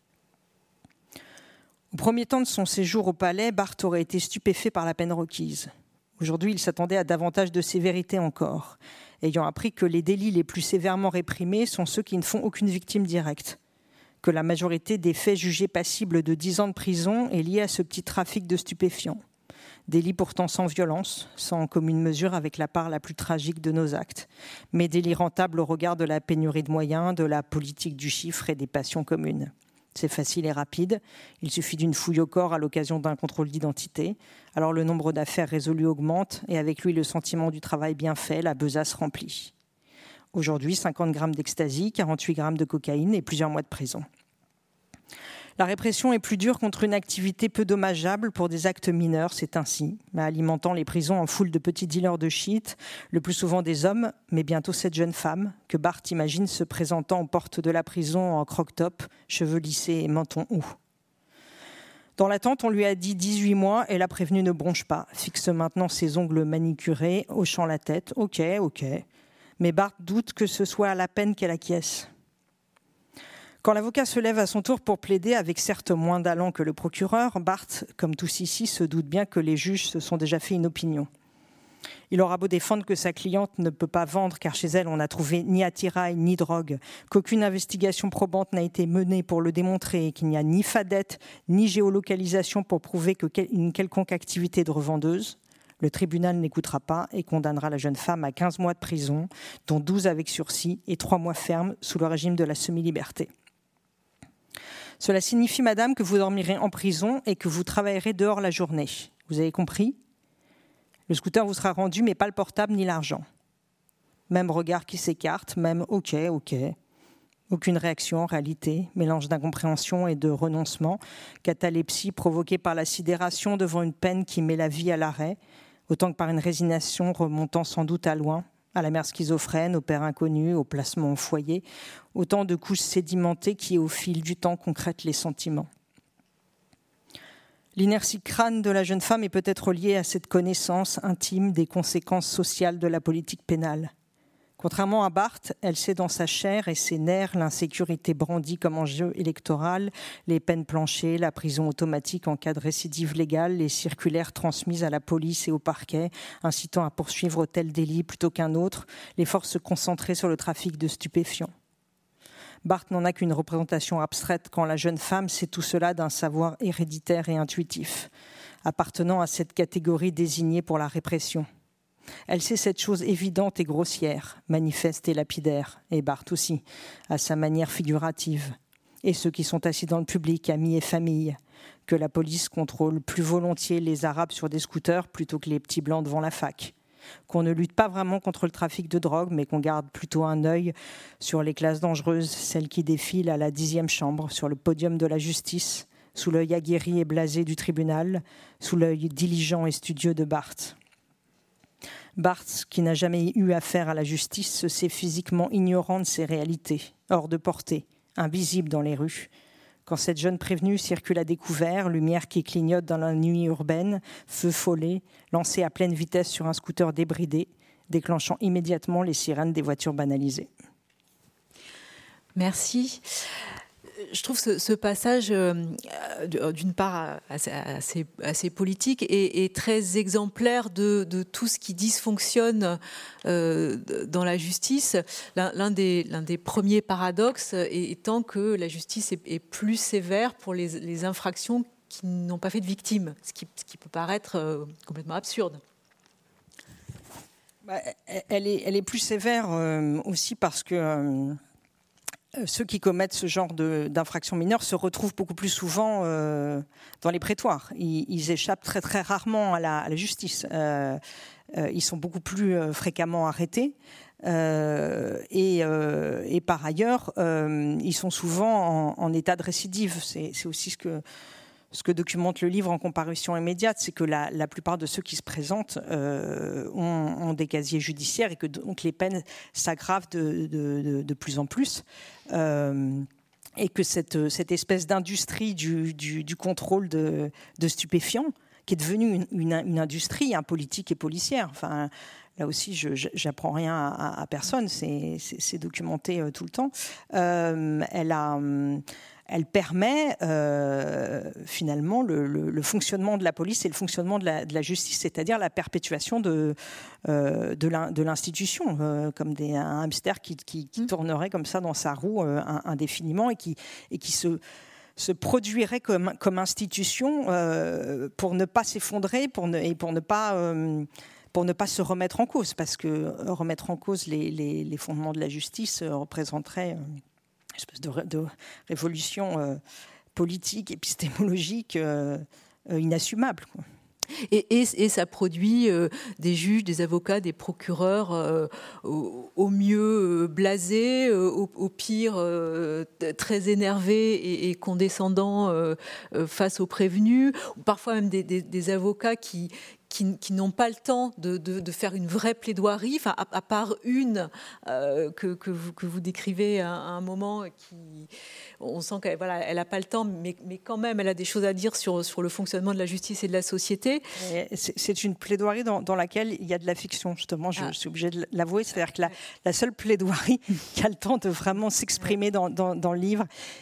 Au premier temps de son séjour au palais, Barth aurait été stupéfait par la peine requise. Aujourd'hui, il s'attendait à davantage de sévérité encore, ayant appris que les délits les plus sévèrement réprimés sont ceux qui ne font aucune victime directe, que la majorité des faits jugés passibles de dix ans de prison est liée à ce petit trafic de stupéfiants. Délit pourtant sans violence, sans commune mesure avec la part la plus tragique de nos actes, mais délit rentable au regard de la pénurie de moyens, de la politique du chiffre et des passions communes. C'est facile et rapide, il suffit d'une fouille au corps à l'occasion d'un contrôle d'identité. Alors le nombre d'affaires résolues augmente et avec lui le sentiment du travail bien fait, la besace remplie. Aujourd'hui, cinquante grammes d'ecstasy, quarante-huit grammes de cocaïne et plusieurs mois de prison. La répression est plus dure contre une activité peu dommageable pour des actes mineurs, c'est ainsi, mais alimentant les prisons en foule de petits dealers de shit, le plus souvent des hommes, mais bientôt cette jeune femme que Barth imagine se présentant aux portes de la prison en croque-top, cheveux lissés et menton haut. Dans l'attente, on lui a dit dix-huit mois et la prévenue ne bronche pas, fixe maintenant ses ongles manicurés, hochant la tête. Ok, ok. Mais Barth doute que ce soit à la peine qu'elle acquiesce. Quand l'avocat se lève à son tour pour plaider, avec certes moins d'allant que le procureur, Barth, comme tous ici, se doute bien que les juges se sont déjà fait une opinion. Il aura beau défendre que sa cliente ne peut pas vendre car chez elle on n'a trouvé ni attirail ni drogue, qu'aucune investigation probante n'a été menée pour le démontrer et qu'il n'y a ni fadette ni géolocalisation pour prouver qu'une quelconque activité de revendeuse. Le tribunal n'écoutera pas et condamnera la jeune femme à quinze mois de prison, dont douze avec sursis et trois mois fermes sous le régime de la semi-liberté. Cela signifie, madame, que vous dormirez en prison et que vous travaillerez dehors la journée. Vous avez compris ? Le scooter vous sera rendu, mais pas le portable ni l'argent. Même regard qui s'écarte, même « ok, ok ». Aucune réaction en réalité, mélange d'incompréhension et de renoncement, catalepsie provoquée par la sidération devant une peine qui met la vie à l'arrêt, autant que par une résignation remontant sans doute à loin, à la mère schizophrène, au père inconnu, au placement au foyer, autant de couches sédimentées qui, au fil du temps, concrètent les sentiments. L'inertie crâne de la jeune femme est peut-être liée à cette connaissance intime des conséquences sociales de la politique pénale. Contrairement à Barth, elle sait dans sa chair et ses nerfs l'insécurité brandie comme enjeu électoral, les peines planchées, la prison automatique en cas de récidive légale, les circulaires transmises à la police et au parquet, incitant à poursuivre tel délit plutôt qu'un autre, les forces concentrées sur le trafic de stupéfiants. Barth n'en a qu'une représentation abstraite quand la jeune femme sait tout cela d'un savoir héréditaire et intuitif, appartenant à cette catégorie désignée pour la répression. Elle sait cette chose évidente et grossière, manifeste et lapidaire, et Barth aussi, à sa manière figurative. Et ceux qui sont assis dans le public, amis et famille, que la police contrôle plus volontiers les Arabes sur des scooters plutôt que les petits blancs devant la fac. Qu'on ne lutte pas vraiment contre le trafic de drogue, mais qu'on garde plutôt un œil sur les classes dangereuses, celles qui défilent à la dixième chambre, sur le podium de la justice, sous l'œil aguerri et blasé du tribunal, sous l'œil diligent et studieux de Barth. Barth, qui n'a jamais eu affaire à la justice, se sait physiquement ignorant de ses réalités, hors de portée, invisible dans les rues. Quand cette jeune prévenue circule à découvert, lumière qui clignote dans la nuit urbaine, feu follet, lancé à pleine vitesse sur un scooter débridé, déclenchant immédiatement les sirènes des voitures banalisées. Merci. Je trouve ce, ce passage, euh, d'une part, assez, assez, assez politique et, et très exemplaire de, de tout ce qui dysfonctionne euh, dans la justice. L'un, l'un, des, l'un des premiers paradoxes étant que la justice est, est plus sévère pour les, les infractions qui n'ont pas fait de victimes, ce qui, ce qui peut paraître euh, complètement absurde. Bah, elle, est, elle est plus sévère euh, aussi parce que... Euh, Ceux qui commettent ce genre de, d'infractions mineures se retrouvent beaucoup plus souvent euh, dans les prétoires. Ils, ils échappent très très rarement à la, à la justice. Euh, euh, ils sont beaucoup plus euh, fréquemment arrêtés. Euh, et, euh, et par ailleurs, euh, ils sont souvent en, en état de récidive. C'est, c'est aussi ce que, ce que documente le livre en comparution immédiate, c'est que la, la plupart de ceux qui se présentent euh, ont, ont des casiers judiciaires et que donc les peines s'aggravent de, de, de, de plus en plus. Euh, et que cette, cette espèce d'industrie du, du, du contrôle de, de stupéfiants, qui est devenue une, une, une industrie hein, politique et policière. Enfin, là aussi, je n'apprends rien à, à personne, c'est, c'est, c'est documenté euh, tout le temps. Euh, elle, a, elle permet euh, finalement le, le, le fonctionnement de la police et le fonctionnement de la, de la justice, c'est-à-dire la perpétuation de, euh, de, l'in, de l'institution, euh, comme des, un hamster qui, qui, qui mmh. tournerait comme ça dans sa roue euh, indéfiniment et qui, et qui se... se produirait comme, comme institution euh, pour ne pas s'effondrer pour ne, et pour ne pas, euh, pour ne pas se remettre en cause. Parce que remettre en cause les, les, les fondements de la justice euh, représenterait euh, une espèce de, de révolution euh, politique, épistémologique euh, euh, inassumable, quoi. Et, et, et ça produit euh, des juges, des avocats, des procureurs euh, au, au mieux euh, blasés, euh, au, au pire euh, très énervés et, et condescendants euh, euh, face aux prévenus, ou parfois même des, des, des avocats qui... Qui, qui n'ont pas le temps de, de, de faire une vraie plaidoirie, enfin, à, à part une euh, que, que, vous, que vous décrivez à, à un moment, qui, on sent qu'elle voilà, elle n'a pas le temps, mais, mais quand même, elle a des choses à dire sur, sur le fonctionnement de la justice et de la société. C'est, c'est une plaidoirie dans, dans laquelle il y a de la fiction, justement, je, ah. je suis obligée de l'avouer, c'est-à-dire que la, la seule plaidoirie qui a le temps de vraiment s'exprimer dans, dans, dans le livre,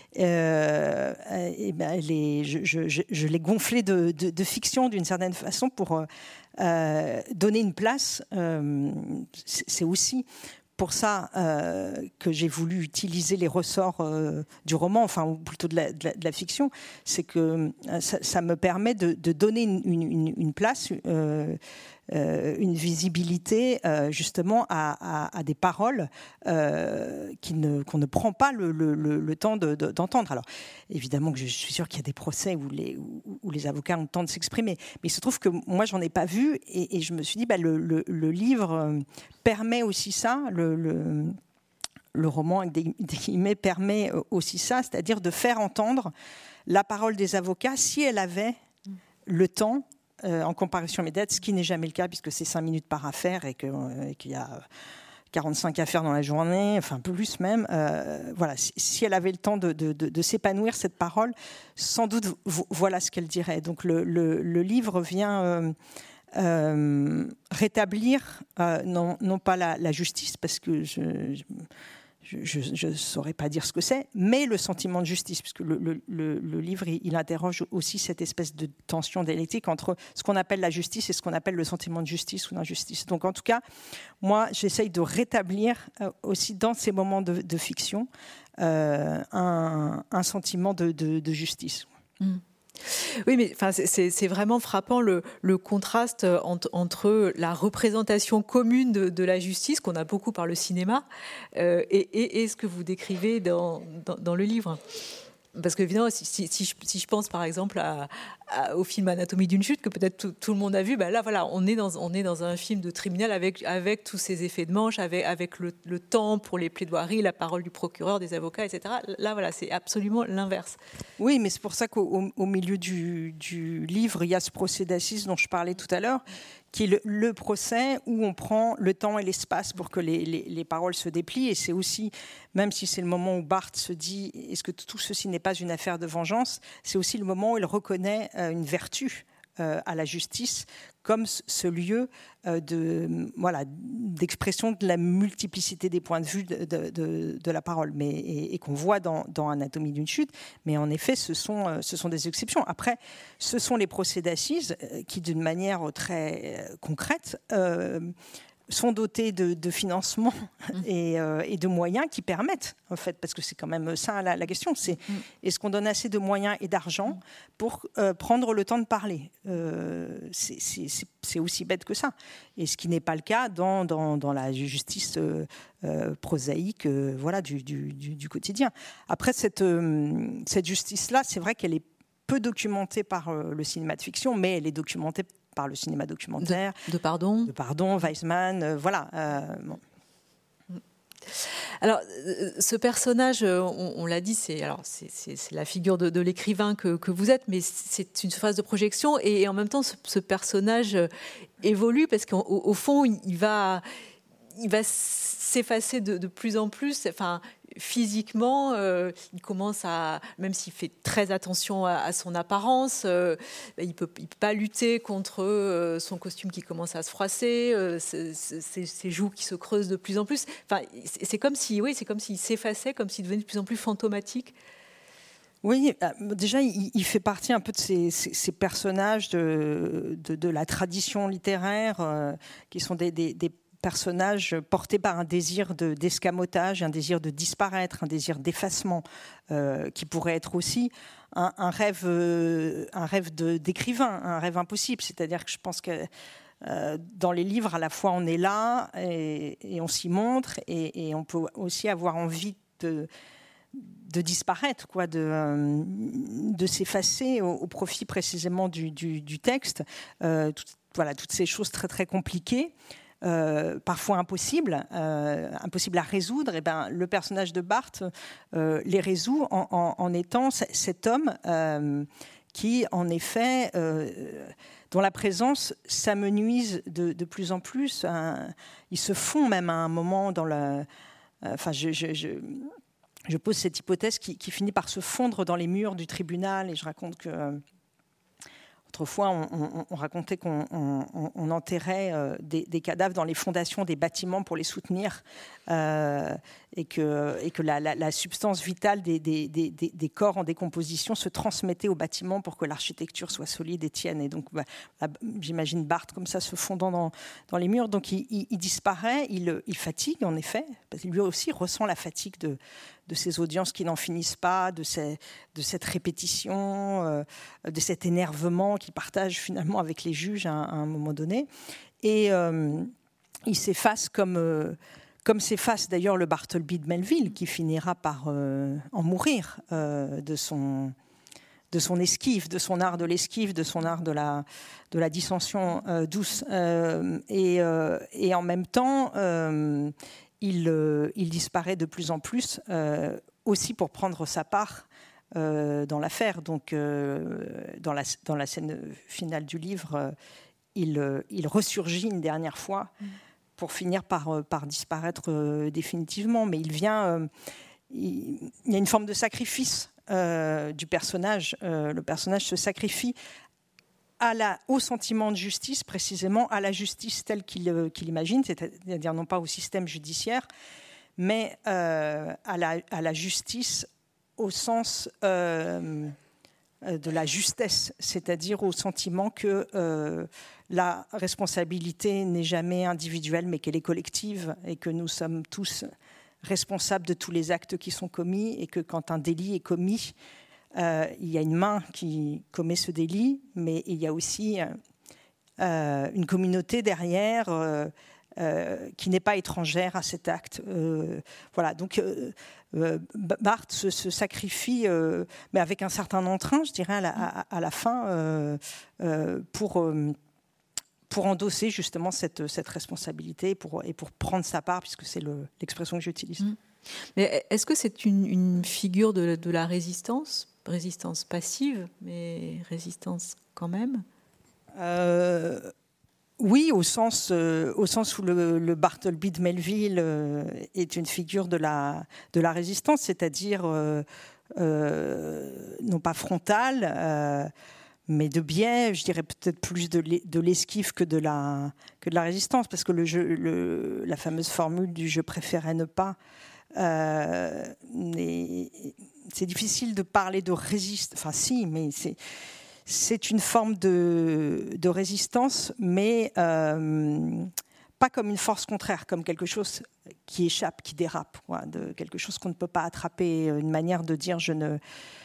euh, et ben, elle est, je, je, je l'ai gonflée de, de, de fiction d'une certaine façon pour... Euh, Euh, donner une place, euh, c'est aussi pour ça euh, que j'ai voulu utiliser les ressorts euh, du roman, enfin ou plutôt de la, de la, de la fiction, c'est que euh, ça, ça me permet de, de donner une, une, une place, euh, euh, une visibilité euh, justement à, à, à des paroles euh, qui ne, qu'on ne prend pas le, le, le temps de, de, d'entendre. Alors évidemment que je suis sûre qu'il y a des procès où les, où, où les avocats ont le temps de s'exprimer, mais il se trouve que moi j'en ai pas vu et, et je me suis dit bah, le, le, le livre permet aussi ça, le, le, le roman avec des, des guillemets permet aussi ça, c'est-à-dire de faire entendre la parole des avocats si elle avait le temps euh, en comparution immédiate, ce qui n'est jamais le cas puisque c'est cinq minutes par affaire et, que, euh, et qu'il y a quarante-cinq affaires dans la journée, enfin plus même. Euh, voilà, si, si elle avait le temps de, de, de, de s'épanouir cette parole, sans doute v- voilà ce qu'elle dirait. Donc le, le, le livre vient euh, euh, rétablir euh, non, non pas la, la justice parce que je, je ne saurais pas dire ce que c'est, mais le sentiment de justice, puisque le, le, le, le livre, il, il interroge aussi cette espèce de tension dialectique entre ce qu'on appelle la justice et ce qu'on appelle le sentiment de justice ou d'injustice. Donc en tout cas, moi, j'essaye de rétablir euh, aussi dans ces moments de, de fiction euh, un, un sentiment de, de, de justice. Mmh. Oui, mais enfin, c'est, c'est vraiment frappant le, le contraste entre, entre la représentation commune de, de la justice, qu'on a beaucoup par le cinéma, euh, et, et, et ce que vous décrivez dans, dans, dans le livre. Parce que, évidemment, si, si, si, je, si je pense par exemple à, à, au film Anatomie d'une chute, que peut-être tout, tout le monde a vu, ben là, voilà, on est dans, on est dans un film de tribunal avec, avec tous ces effets de manche, avec, avec le, le temps pour les plaidoiries, la parole du procureur, des avocats, et cetera. Là, voilà, c'est absolument l'inverse. Oui, mais c'est pour ça qu'au au milieu du, du livre, il y a ce procès d'assises dont je parlais tout à l'heure, qui est le, le procès où on prend le temps et l'espace pour que les, les, les paroles se déplient. Et c'est aussi, même si c'est le moment où Barthes se dit « est-ce que tout ceci n'est pas une affaire de vengeance ?», c'est aussi le moment où il reconnaît euh, une vertu euh, à la justice comme ce lieu euh, de, voilà, d'expression de la multiplicité des points de vue de, de, de, de la parole, mais, et, et qu'on voit dans, dans Anatomie d'une chute. Mais en effet, ce sont, euh, ce sont des exceptions. Après, ce sont les procès d'assises euh, qui, d'une manière très euh, concrète, euh, sont dotés de, de financement et, euh, et de moyens qui permettent, en fait, parce que c'est quand même ça la, la question, c'est est-ce qu'on donne assez de moyens et d'argent pour euh, prendre le temps de parler euh, c'est, c'est, c'est aussi bête que ça. Et ce qui n'est pas le cas dans, dans, dans la justice euh, euh, prosaïque euh, voilà, du, du, du, du quotidien. Après, cette, euh, cette justice-là, c'est vrai qu'elle est peu documentée par euh, le cinéma de fiction, mais elle est documentée par le cinéma documentaire. De, de Pardon. De Pardon, Weissman, euh, voilà. Euh, bon. Alors, ce personnage, on, on l'a dit, c'est, alors, c'est, c'est, c'est la figure de, de l'écrivain que, que vous êtes, mais c'est une phase de projection. Et, et en même temps, ce, ce personnage évolue parce qu'au au fond, il va, il va s'effacer de, de plus en plus. Enfin, physiquement, euh, il commence à, même s'il fait très attention à, à son apparence, euh, il ne peut, il peut pas lutter contre euh, son costume qui commence à se froisser, euh, ses, ses, ses joues qui se creusent de plus en plus. Enfin, c'est comme si, oui, c'est comme s'il s'effaçait, comme s'il devenait de plus en plus fantomatique. Oui, déjà, il, il fait partie un peu de ces, ces, ces personnages de, de, de la tradition littéraire, euh, qui sont des, des, des personnages portés par un désir de, d'escamotage, un désir de disparaître, un désir d'effacement, euh, qui pourrait être aussi un, un rêve, euh, un rêve de, d'écrivain, un rêve impossible. C'est-à-dire que je pense que euh, dans les livres, à la fois on est là et, et on s'y montre, et, et on peut aussi avoir envie de, de disparaître, quoi, de, euh, de s'effacer au, au profit précisément du, du, du texte. Euh, tout, voilà, toutes ces choses très très compliquées. Euh, parfois impossibles, euh, impossibles à résoudre, et ben, le personnage de Barthes euh, les résout en, en, en étant cet homme euh, qui, en effet, euh, dont la présence s'amenuise de, de plus en plus. Hein. Ils se fond même à un moment dans la... Enfin, je, je, je, je pose cette hypothèse qui, qui finit par se fondre dans les murs du tribunal, et je raconte que... Euh, Autrefois, on, on, on racontait qu'on on, on enterrait euh, des, des cadavres dans les fondations des bâtiments pour les soutenir, euh, et que, et que la, la, la substance vitale des, des, des, des corps en décomposition se transmettait aux bâtiments pour que l'architecture soit solide et tienne. Et donc, bah, j'imagine Barthes comme ça se fondant dans, dans les murs. Donc, il, il, il disparaît, il, il fatigue en effet, parce qu'il lui aussi ressent la fatigue de, de ces audiences qui n'en finissent pas, de, ces, de cette répétition, euh, de cet énervement qu'il partage finalement avec les juges à, à un moment donné. Et euh, il s'efface comme, euh, comme s'efface d'ailleurs le Bartleby de Melville, qui finira par euh, en mourir euh, de son... de son esquive, de son art de l'esquive, de son art de la, de la dissension euh, douce. Euh, et, euh, et en même temps, euh, il, euh, il disparaît de plus en plus, euh, aussi pour prendre sa part euh, dans l'affaire. Donc, euh, dans, la, dans la scène finale du livre, euh, il, euh, il ressurgit une dernière fois pour finir par, par disparaître euh, définitivement. Mais il vient... Euh, il, il y a une forme de sacrifice Euh, du personnage. Euh, le personnage se sacrifie à la, au sentiment de justice, précisément à la justice telle qu'il, euh, qu'il imagine, c'est-à-dire non pas au système judiciaire, mais euh, à, la, à la justice au sens euh, de la justesse, c'est-à-dire au sentiment que euh, la responsabilité n'est jamais individuelle, mais qu'elle est collective, et que nous sommes tous responsable de tous les actes qui sont commis, et que quand un délit est commis, euh, il y a une main qui commet ce délit, mais il y a aussi euh, une communauté derrière euh, euh, qui n'est pas étrangère à cet acte. Euh, voilà, donc euh, euh, Barthes se, se sacrifie, euh, mais avec un certain entrain, je dirais, à la, à, à la fin, euh, euh, pour... Euh, pour endosser justement cette, cette responsabilité et pour, et pour prendre sa part, puisque c'est le, l'expression que j'utilise. Mmh. Mais est-ce que c'est une, une figure de, de la résistance, résistance passive, mais résistance quand même euh, Oui, au sens, euh, au sens où le, le Bartleby de Melville euh, est une figure de la, de la résistance, c'est-à-dire euh, euh, non pas frontale, euh, mais de biais, je dirais peut-être plus de l'esquive que de la, que de la résistance, parce que le jeu, le, la fameuse formule du « je préférais ne pas euh, », c'est difficile de parler de résistance, enfin si, mais c'est, c'est une forme de, de résistance, mais euh, pas comme une force contraire, comme quelque chose qui échappe, qui dérape, quoi, de quelque chose qu'on ne peut pas attraper, une manière de dire « je ne... »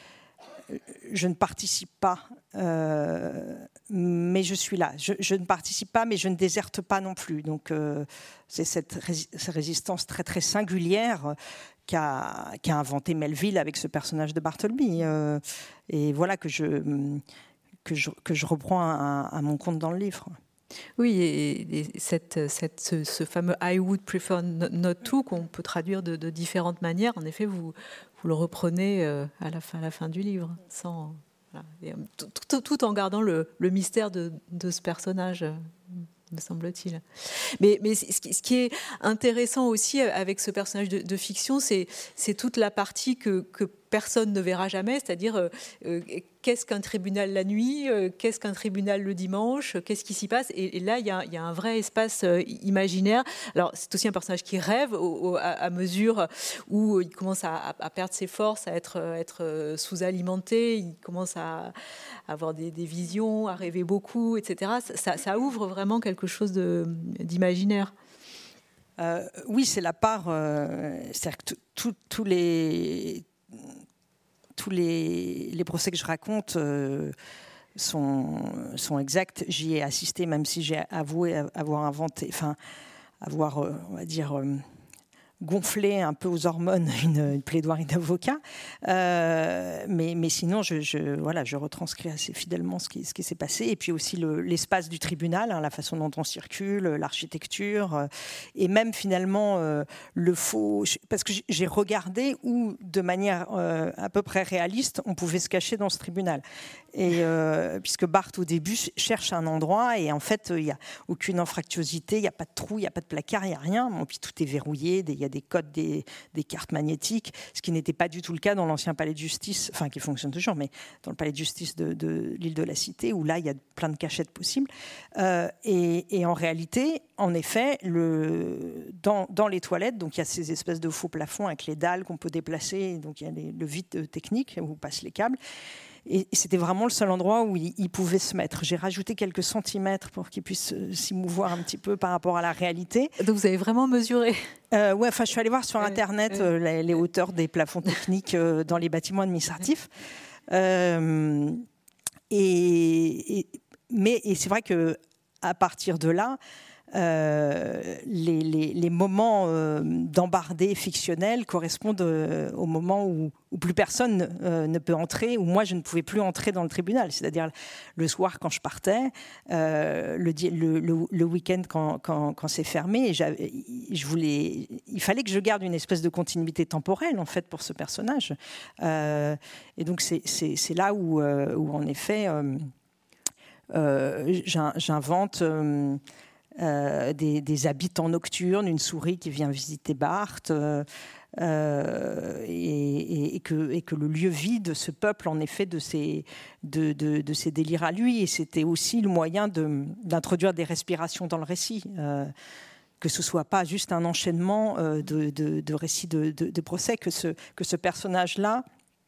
je ne participe pas, euh, mais je suis là. Je, je ne participe pas, mais je ne déserte pas non plus. Donc, euh, c'est cette, rés- cette résistance très, très singulière qu'a, qu'a inventé Melville avec ce personnage de Bartleby. Euh, et voilà que je, que je, que je reprends à, à mon compte dans le livre. Oui, et, et cette, cette, ce, ce fameux « I would prefer not to » qu'on peut traduire de, de différentes manières, en effet, vous, vous le reprenez à la fin, à la fin du livre, sans, voilà, et, tout, tout, tout en gardant le, le mystère de, de ce personnage, me semble-t-il. Mais, mais ce qui est intéressant aussi avec ce personnage de, de fiction, c'est, c'est toute la partie que, que personne ne verra jamais, c'est-à-dire euh, qu'est-ce qu'un tribunal la nuit, euh, qu'est-ce qu'un tribunal le dimanche, qu'est-ce qui s'y passe. Et, et là, il y, y a un vrai espace euh, imaginaire. Alors, c'est aussi un personnage qui rêve au, au, à, à mesure où il commence à, à perdre ses forces, à être, à être sous-alimenté, il commence à, à avoir des, des visions, à rêver beaucoup, et cetera. Ça, ça ouvre vraiment quelque chose de, d'imaginaire. Euh, oui, c'est la part... Euh, c'est-à-dire que tous les... Tous les, les procès que je raconte euh, sont, sont exacts. J'y ai assisté, même si j'ai avoué avoir inventé, enfin, avoir, euh, on va dire, euh, gonflé un peu aux hormones une, une plaidoirie d'avocat. Euh, mais, mais sinon, je, je, voilà, je retranscris assez fidèlement ce qui, ce qui s'est passé. Et puis aussi le, l'espace du tribunal, hein, la façon dont on circule, l'architecture, euh, et même finalement euh, le faux... Parce que j'ai regardé où, de manière euh, à peu près réaliste, on pouvait se cacher dans ce tribunal. Et, euh, puisque Barthes, au début, cherche un endroit et en fait, il n'y a aucune anfractuosité, il n'y a pas de trou, il n'y a pas de placard, il n'y a rien. Bon, puis tout est verrouillé, il y a des codes, des, des cartes magnétiques, ce qui n'était pas du tout le cas dans l'ancien palais de justice, enfin qui fonctionne toujours, mais dans le palais de justice de, de l'île de la Cité, où là, il y a plein de cachettes possibles. Euh, et, et en réalité, en effet, le, dans, dans les toilettes, donc il y a ces espèces de faux plafonds avec les dalles qu'on peut déplacer, donc il y a les, le vide technique où passent les câbles. Et c'était vraiment le seul endroit où il, il pouvait se mettre. J'ai rajouté quelques centimètres pour qu'il puisse s'y mouvoir un petit peu par rapport à la réalité. Donc vous avez vraiment mesuré ? euh, Ouais, enfin je suis allée voir sur Internet euh, les, les hauteurs des plafonds techniques euh, dans les bâtiments administratifs. Euh, et, et, mais et c'est vrai que à partir de là, Euh, les, les, les moments euh, d'embardés fictionnels correspondent euh, au moment où, où plus personne euh, ne peut entrer, où moi je ne pouvais plus entrer dans le tribunal. C'est-à-dire le soir quand je partais, euh, le, le, le, le week-end quand, quand, quand c'est fermé, je voulais, il fallait que je garde une espèce de continuité temporelle en fait pour ce personnage. Euh, et donc c'est, c'est, c'est là où, euh, où en effet euh, euh, j'invente. Euh, Euh, des, des habitants nocturnes, une souris qui vient visiter Barthes, euh, euh, et, et, que, et que le lieu vide se peuple en effet de ces, de, de, de ces délires à lui. Et c'était aussi le moyen de, d'introduire des respirations dans le récit, euh, que ce soit pas juste un enchaînement euh, de, de, de récits de, de, de procès, que ce, que ce personnage-là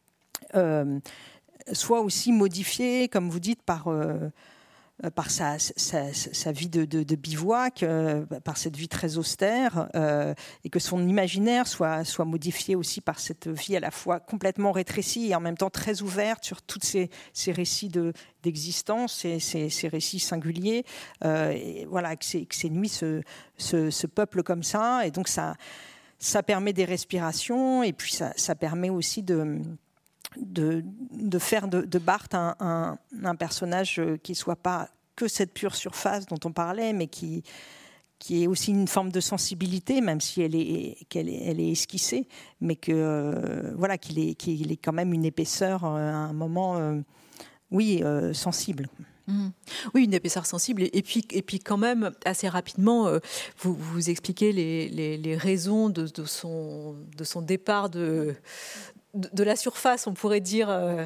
euh, soit aussi modifié, comme vous dites, par... Euh, par sa, sa, sa vie de, de, de bivouac, euh, par cette vie très austère, euh, et que son imaginaire soit, soit modifié aussi par cette vie à la fois complètement rétrécie et en même temps très ouverte sur tous ces, ces récits de, d'existence, ces, ces, ces récits singuliers, euh, et voilà, que ces, que ces nuits se, se, se peuplent comme ça, et donc ça, ça permet des respirations, et puis ça, ça permet aussi de... De, de faire de, de Barthes un, un, un personnage qui ne soit pas que cette pure surface dont on parlait, mais qui, qui est aussi une forme de sensibilité, même si elle est, qu'elle est, elle est esquissée, mais que, euh, voilà, qu'il est, qu'il est quand même une épaisseur à un moment, euh, oui, euh, sensible. Mmh. Oui, une épaisseur sensible. Et puis, et puis quand même, assez rapidement, euh, vous, vous expliquez les, les, les raisons de, de, son, de son départ de... de la surface, on pourrait dire, euh,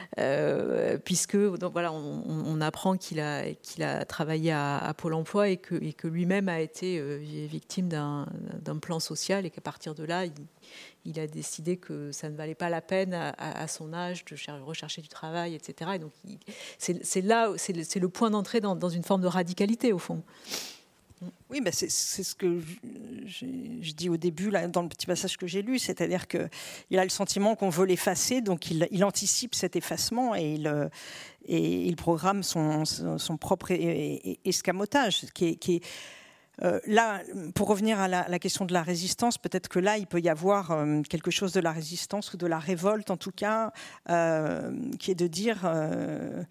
euh, puisque donc voilà, on, on apprend qu'il a, qu'il a travaillé à, à Pôle emploi et que, et que lui-même a été euh, victime d'un, d'un plan social et qu'à partir de là, il, il a décidé que ça ne valait pas la peine à, à, à son âge de rechercher du travail, et cetera. Et donc, il, c'est, c'est là, c'est le, c'est le point d'entrée dans, dans une forme de radicalité, au fond. Oui, ben c'est, c'est ce que je, je dis au début, là, dans le petit passage que j'ai lu, c'est-à-dire qu'il a le sentiment qu'on veut l'effacer, donc il, il anticipe cet effacement et il, et il programme son, son propre escamotage, qui est... Qui est Euh, là, pour revenir à la, la question de la résistance, peut-être que là, il peut y avoir euh, quelque chose de la résistance ou de la révolte, en tout cas, euh, qui est de dire... Euh,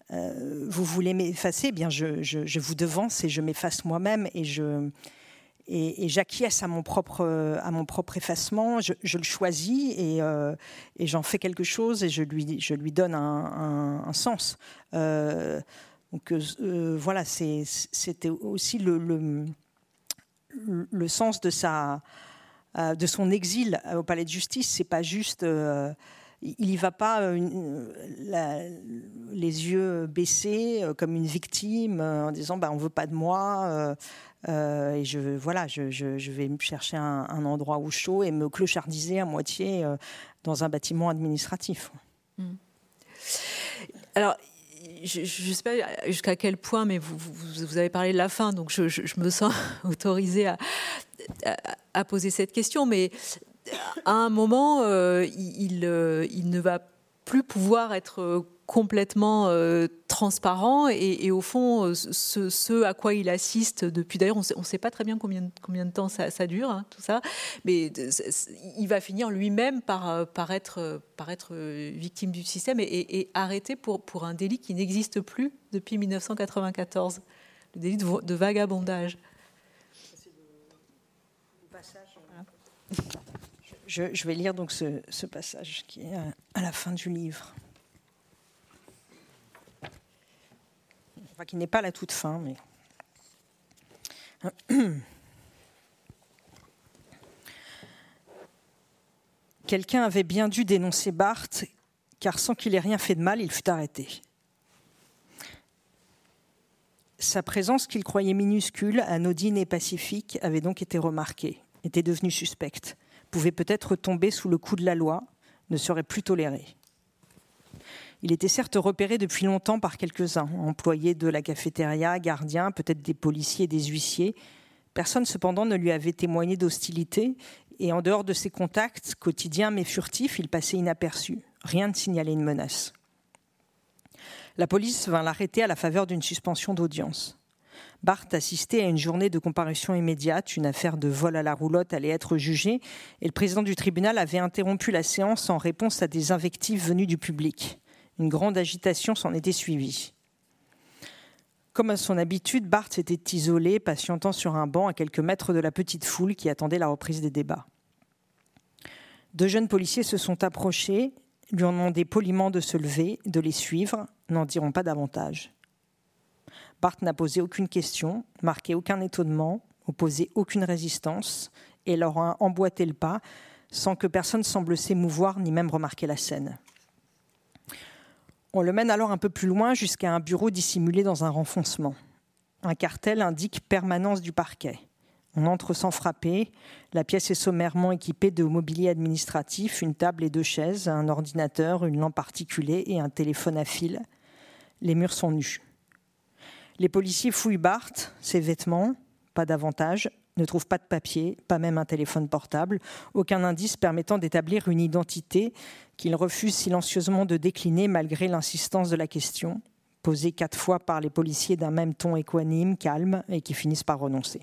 euh, vous voulez m'effacer, eh bien je, je, je vous devance et je m'efface moi-même et je et, et j'acquiesce à mon propre à mon propre effacement. Je, je le choisis et, euh, et j'en fais quelque chose et je lui je lui donne un, un, un sens. Euh, donc euh, voilà, c'est, c'était aussi le, le le sens de sa de son exil au palais de justice. C'est pas juste. Euh, Il n'y va pas une, la, les yeux baissés euh, comme une victime euh, en disant bah, on ne veut pas de moi euh, euh, et je, voilà, je, je, je vais me chercher un, un endroit au chaud et me clochardiser à moitié euh, dans un bâtiment administratif. Mmh. Alors, je ne sais pas jusqu'à quel point, mais vous, vous, vous avez parlé de la fin, donc je, je, je me sens autorisée à, à, à poser cette question, mais à un moment, euh, il, euh, il ne va plus pouvoir être complètement euh, transparent et, et au fond, ce, ce à quoi il assiste depuis, d'ailleurs, on ne sait pas très bien combien, combien de temps ça, ça dure, hein, tout ça, mais il va finir lui-même par, par, être, par être victime du système et, et, et arrêté pour, pour un délit qui n'existe plus depuis mille neuf cent quatre-vingt-quatorze, le délit de, de vagabondage. C'est le, le passage. Voilà. Je, je vais lire donc ce, ce passage qui est à, à la fin du livre. Enfin, qui n'est pas la toute fin, mais... Quelqu'un avait bien dû dénoncer Barthes, car sans qu'il ait rien fait de mal, il fut arrêté. Sa présence, qu'il croyait minuscule, anodine et pacifique, avait donc été remarquée, était devenue suspecte, pouvait peut-être tomber sous le coup de la loi, ne serait plus toléré. Il était certes repéré depuis longtemps par quelques-uns, employés de la cafétéria, gardiens, peut-être des policiers, des huissiers. Personne cependant ne lui avait témoigné d'hostilité, et en dehors de ses contacts quotidiens mais furtifs, il passait inaperçu. Rien ne signalait une menace. La police vint l'arrêter à la faveur d'une suspension d'audience. Barthes assistait à une journée de comparution immédiate, une affaire de vol à la roulotte allait être jugée, et le président du tribunal avait interrompu la séance en réponse à des invectives venues du public. Une grande agitation s'en était suivie. Comme à son habitude, Barthes s'était isolé, patientant sur un banc à quelques mètres de la petite foule qui attendait la reprise des débats. Deux jeunes policiers se sont approchés, lui ont demandé poliment de se lever, de les suivre, n'en diront pas davantage. Barthes n'a posé aucune question, marqué aucun étonnement, opposé aucune résistance et leur a emboîté le pas sans que personne semble s'émouvoir ni même remarquer la scène. On le mène alors un peu plus loin jusqu'à un bureau dissimulé dans un renfoncement. Un cartel indique permanence du parquet. On entre sans frapper. La pièce est sommairement équipée de mobilier administratif, une table et deux chaises, un ordinateur, une lampe articulée et un téléphone à fil. Les murs sont nus. Les policiers fouillent Barthes, ses vêtements, pas davantage, ne trouvent pas de papier, pas même un téléphone portable, aucun indice permettant d'établir une identité qu'il refuse silencieusement de décliner malgré l'insistance de la question, posée quatre fois par les policiers d'un même ton équanime, calme, et qui finissent par renoncer.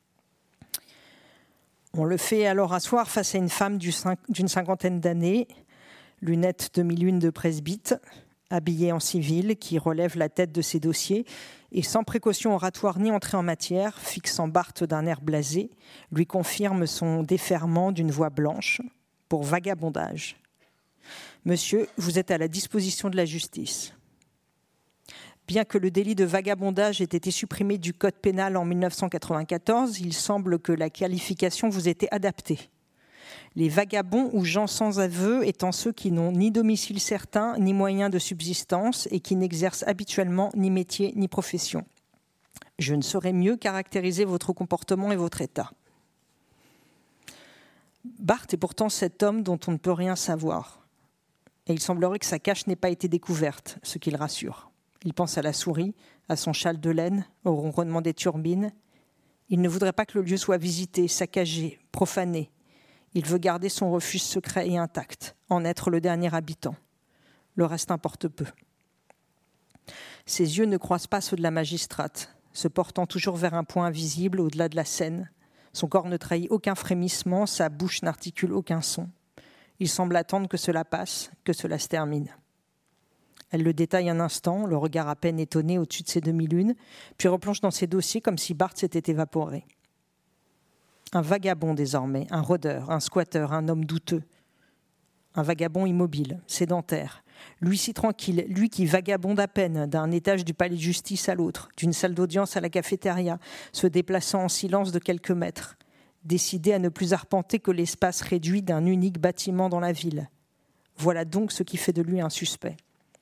On le fait alors asseoir face à une femme d'une cinquantaine d'années, lunettes demi-lune de presbyte, habillée en civil, qui relève la tête de ses dossiers, et sans précaution oratoire ni entrée en matière, fixant Barthes d'un air blasé, lui confirme son déferment d'une voix blanche pour vagabondage. « Monsieur, vous êtes à la disposition de la justice. » Bien que le délit de vagabondage ait été supprimé du Code pénal en mille neuf cent quatre-vingt-quatorze, il semble que la qualification vous était adaptée. Les vagabonds ou gens sans aveu étant ceux qui n'ont ni domicile certain, ni moyen de subsistance et qui n'exercent habituellement ni métier ni profession. Je ne saurais mieux caractériser votre comportement et votre état. Barthes est pourtant cet homme dont on ne peut rien savoir. Et il semblerait que sa cache n'ait pas été découverte, ce qui le rassure. Il pense à la souris, à son châle de laine, au ronronnement des turbines. Il ne voudrait pas que le lieu soit visité, saccagé, profané. Il veut garder son refuge secret et intact, en être le dernier habitant. Le reste importe peu. Ses yeux ne croisent pas ceux de la magistrate, se portant toujours vers un point invisible au-delà de la scène. Son corps ne trahit aucun frémissement, sa bouche n'articule aucun son. Il semble attendre que cela passe, que cela se termine. Elle le détaille un instant, le regard à peine étonné au-dessus de ses demi-lunes, puis replonge dans ses dossiers comme si Barthes s'était évaporé. Un vagabond désormais, un rôdeur, un squatteur, un homme douteux. Un vagabond immobile, sédentaire. Lui si tranquille, lui qui vagabonde à peine d'un étage du palais de justice à l'autre, d'une salle d'audience à la cafétéria, se déplaçant en silence de quelques mètres, décidé à ne plus arpenter que l'espace réduit d'un unique bâtiment dans la ville. Voilà donc ce qui fait de lui un suspect.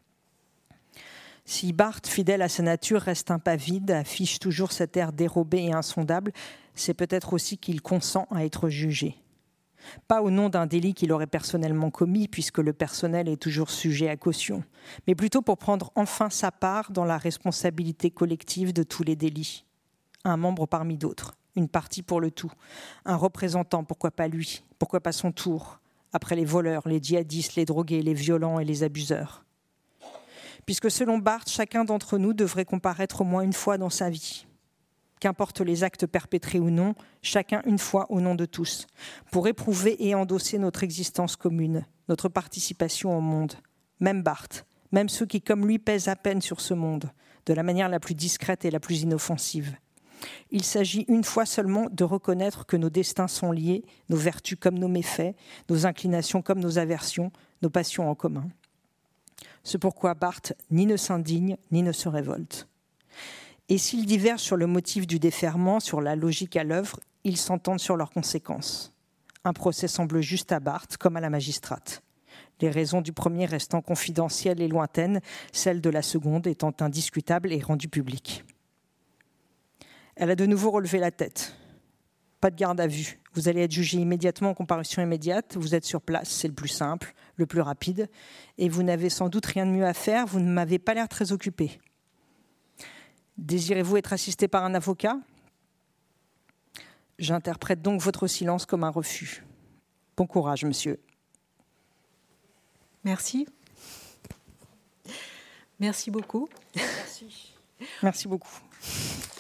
Si Barthes, fidèle à sa nature, reste impavide, affiche toujours cet air dérobé et insondable, c'est peut-être aussi qu'il consent à être jugé. Pas au nom d'un délit qu'il aurait personnellement commis, puisque le personnel est toujours sujet à caution, mais plutôt pour prendre enfin sa part dans la responsabilité collective de tous les délits. Un membre parmi d'autres, une partie pour le tout, un représentant, pourquoi pas lui, pourquoi pas son tour, après les voleurs, les djihadistes, les drogués, les violents et les abuseurs. Puisque selon Barthes, chacun d'entre nous devrait comparaître au moins une fois dans sa vie. Qu'importe les actes perpétrés ou non, chacun une fois au nom de tous, pour éprouver et endosser notre existence commune, notre participation au monde. Même Barthes, même ceux qui, comme lui, pèsent à peine sur ce monde, de la manière la plus discrète et la plus inoffensive. Il s'agit une fois seulement de reconnaître que nos destins sont liés, nos vertus comme nos méfaits, nos inclinations comme nos aversions, nos passions en commun. C'est pourquoi Barthes ni ne s'indigne, ni ne se révolte. Et s'ils divergent sur le motif du déferment, sur la logique à l'œuvre, ils s'entendent sur leurs conséquences. Un procès semble juste à Barthes, comme à la magistrate. Les raisons du premier restant confidentielles et lointaines, celles de la seconde étant indiscutables et rendues publiques. Elle a de nouveau relevé la tête. Pas de garde à vue. Vous allez être jugé immédiatement en comparution immédiate. Vous êtes sur place, c'est le plus simple, le plus rapide. Et vous n'avez sans doute rien de mieux à faire. Vous ne m'avez pas l'air très occupé. Désirez-vous être assisté par un avocat ? J'interprète donc votre silence comme un refus. Bon courage, monsieur. Merci. Merci beaucoup. Merci. Merci beaucoup.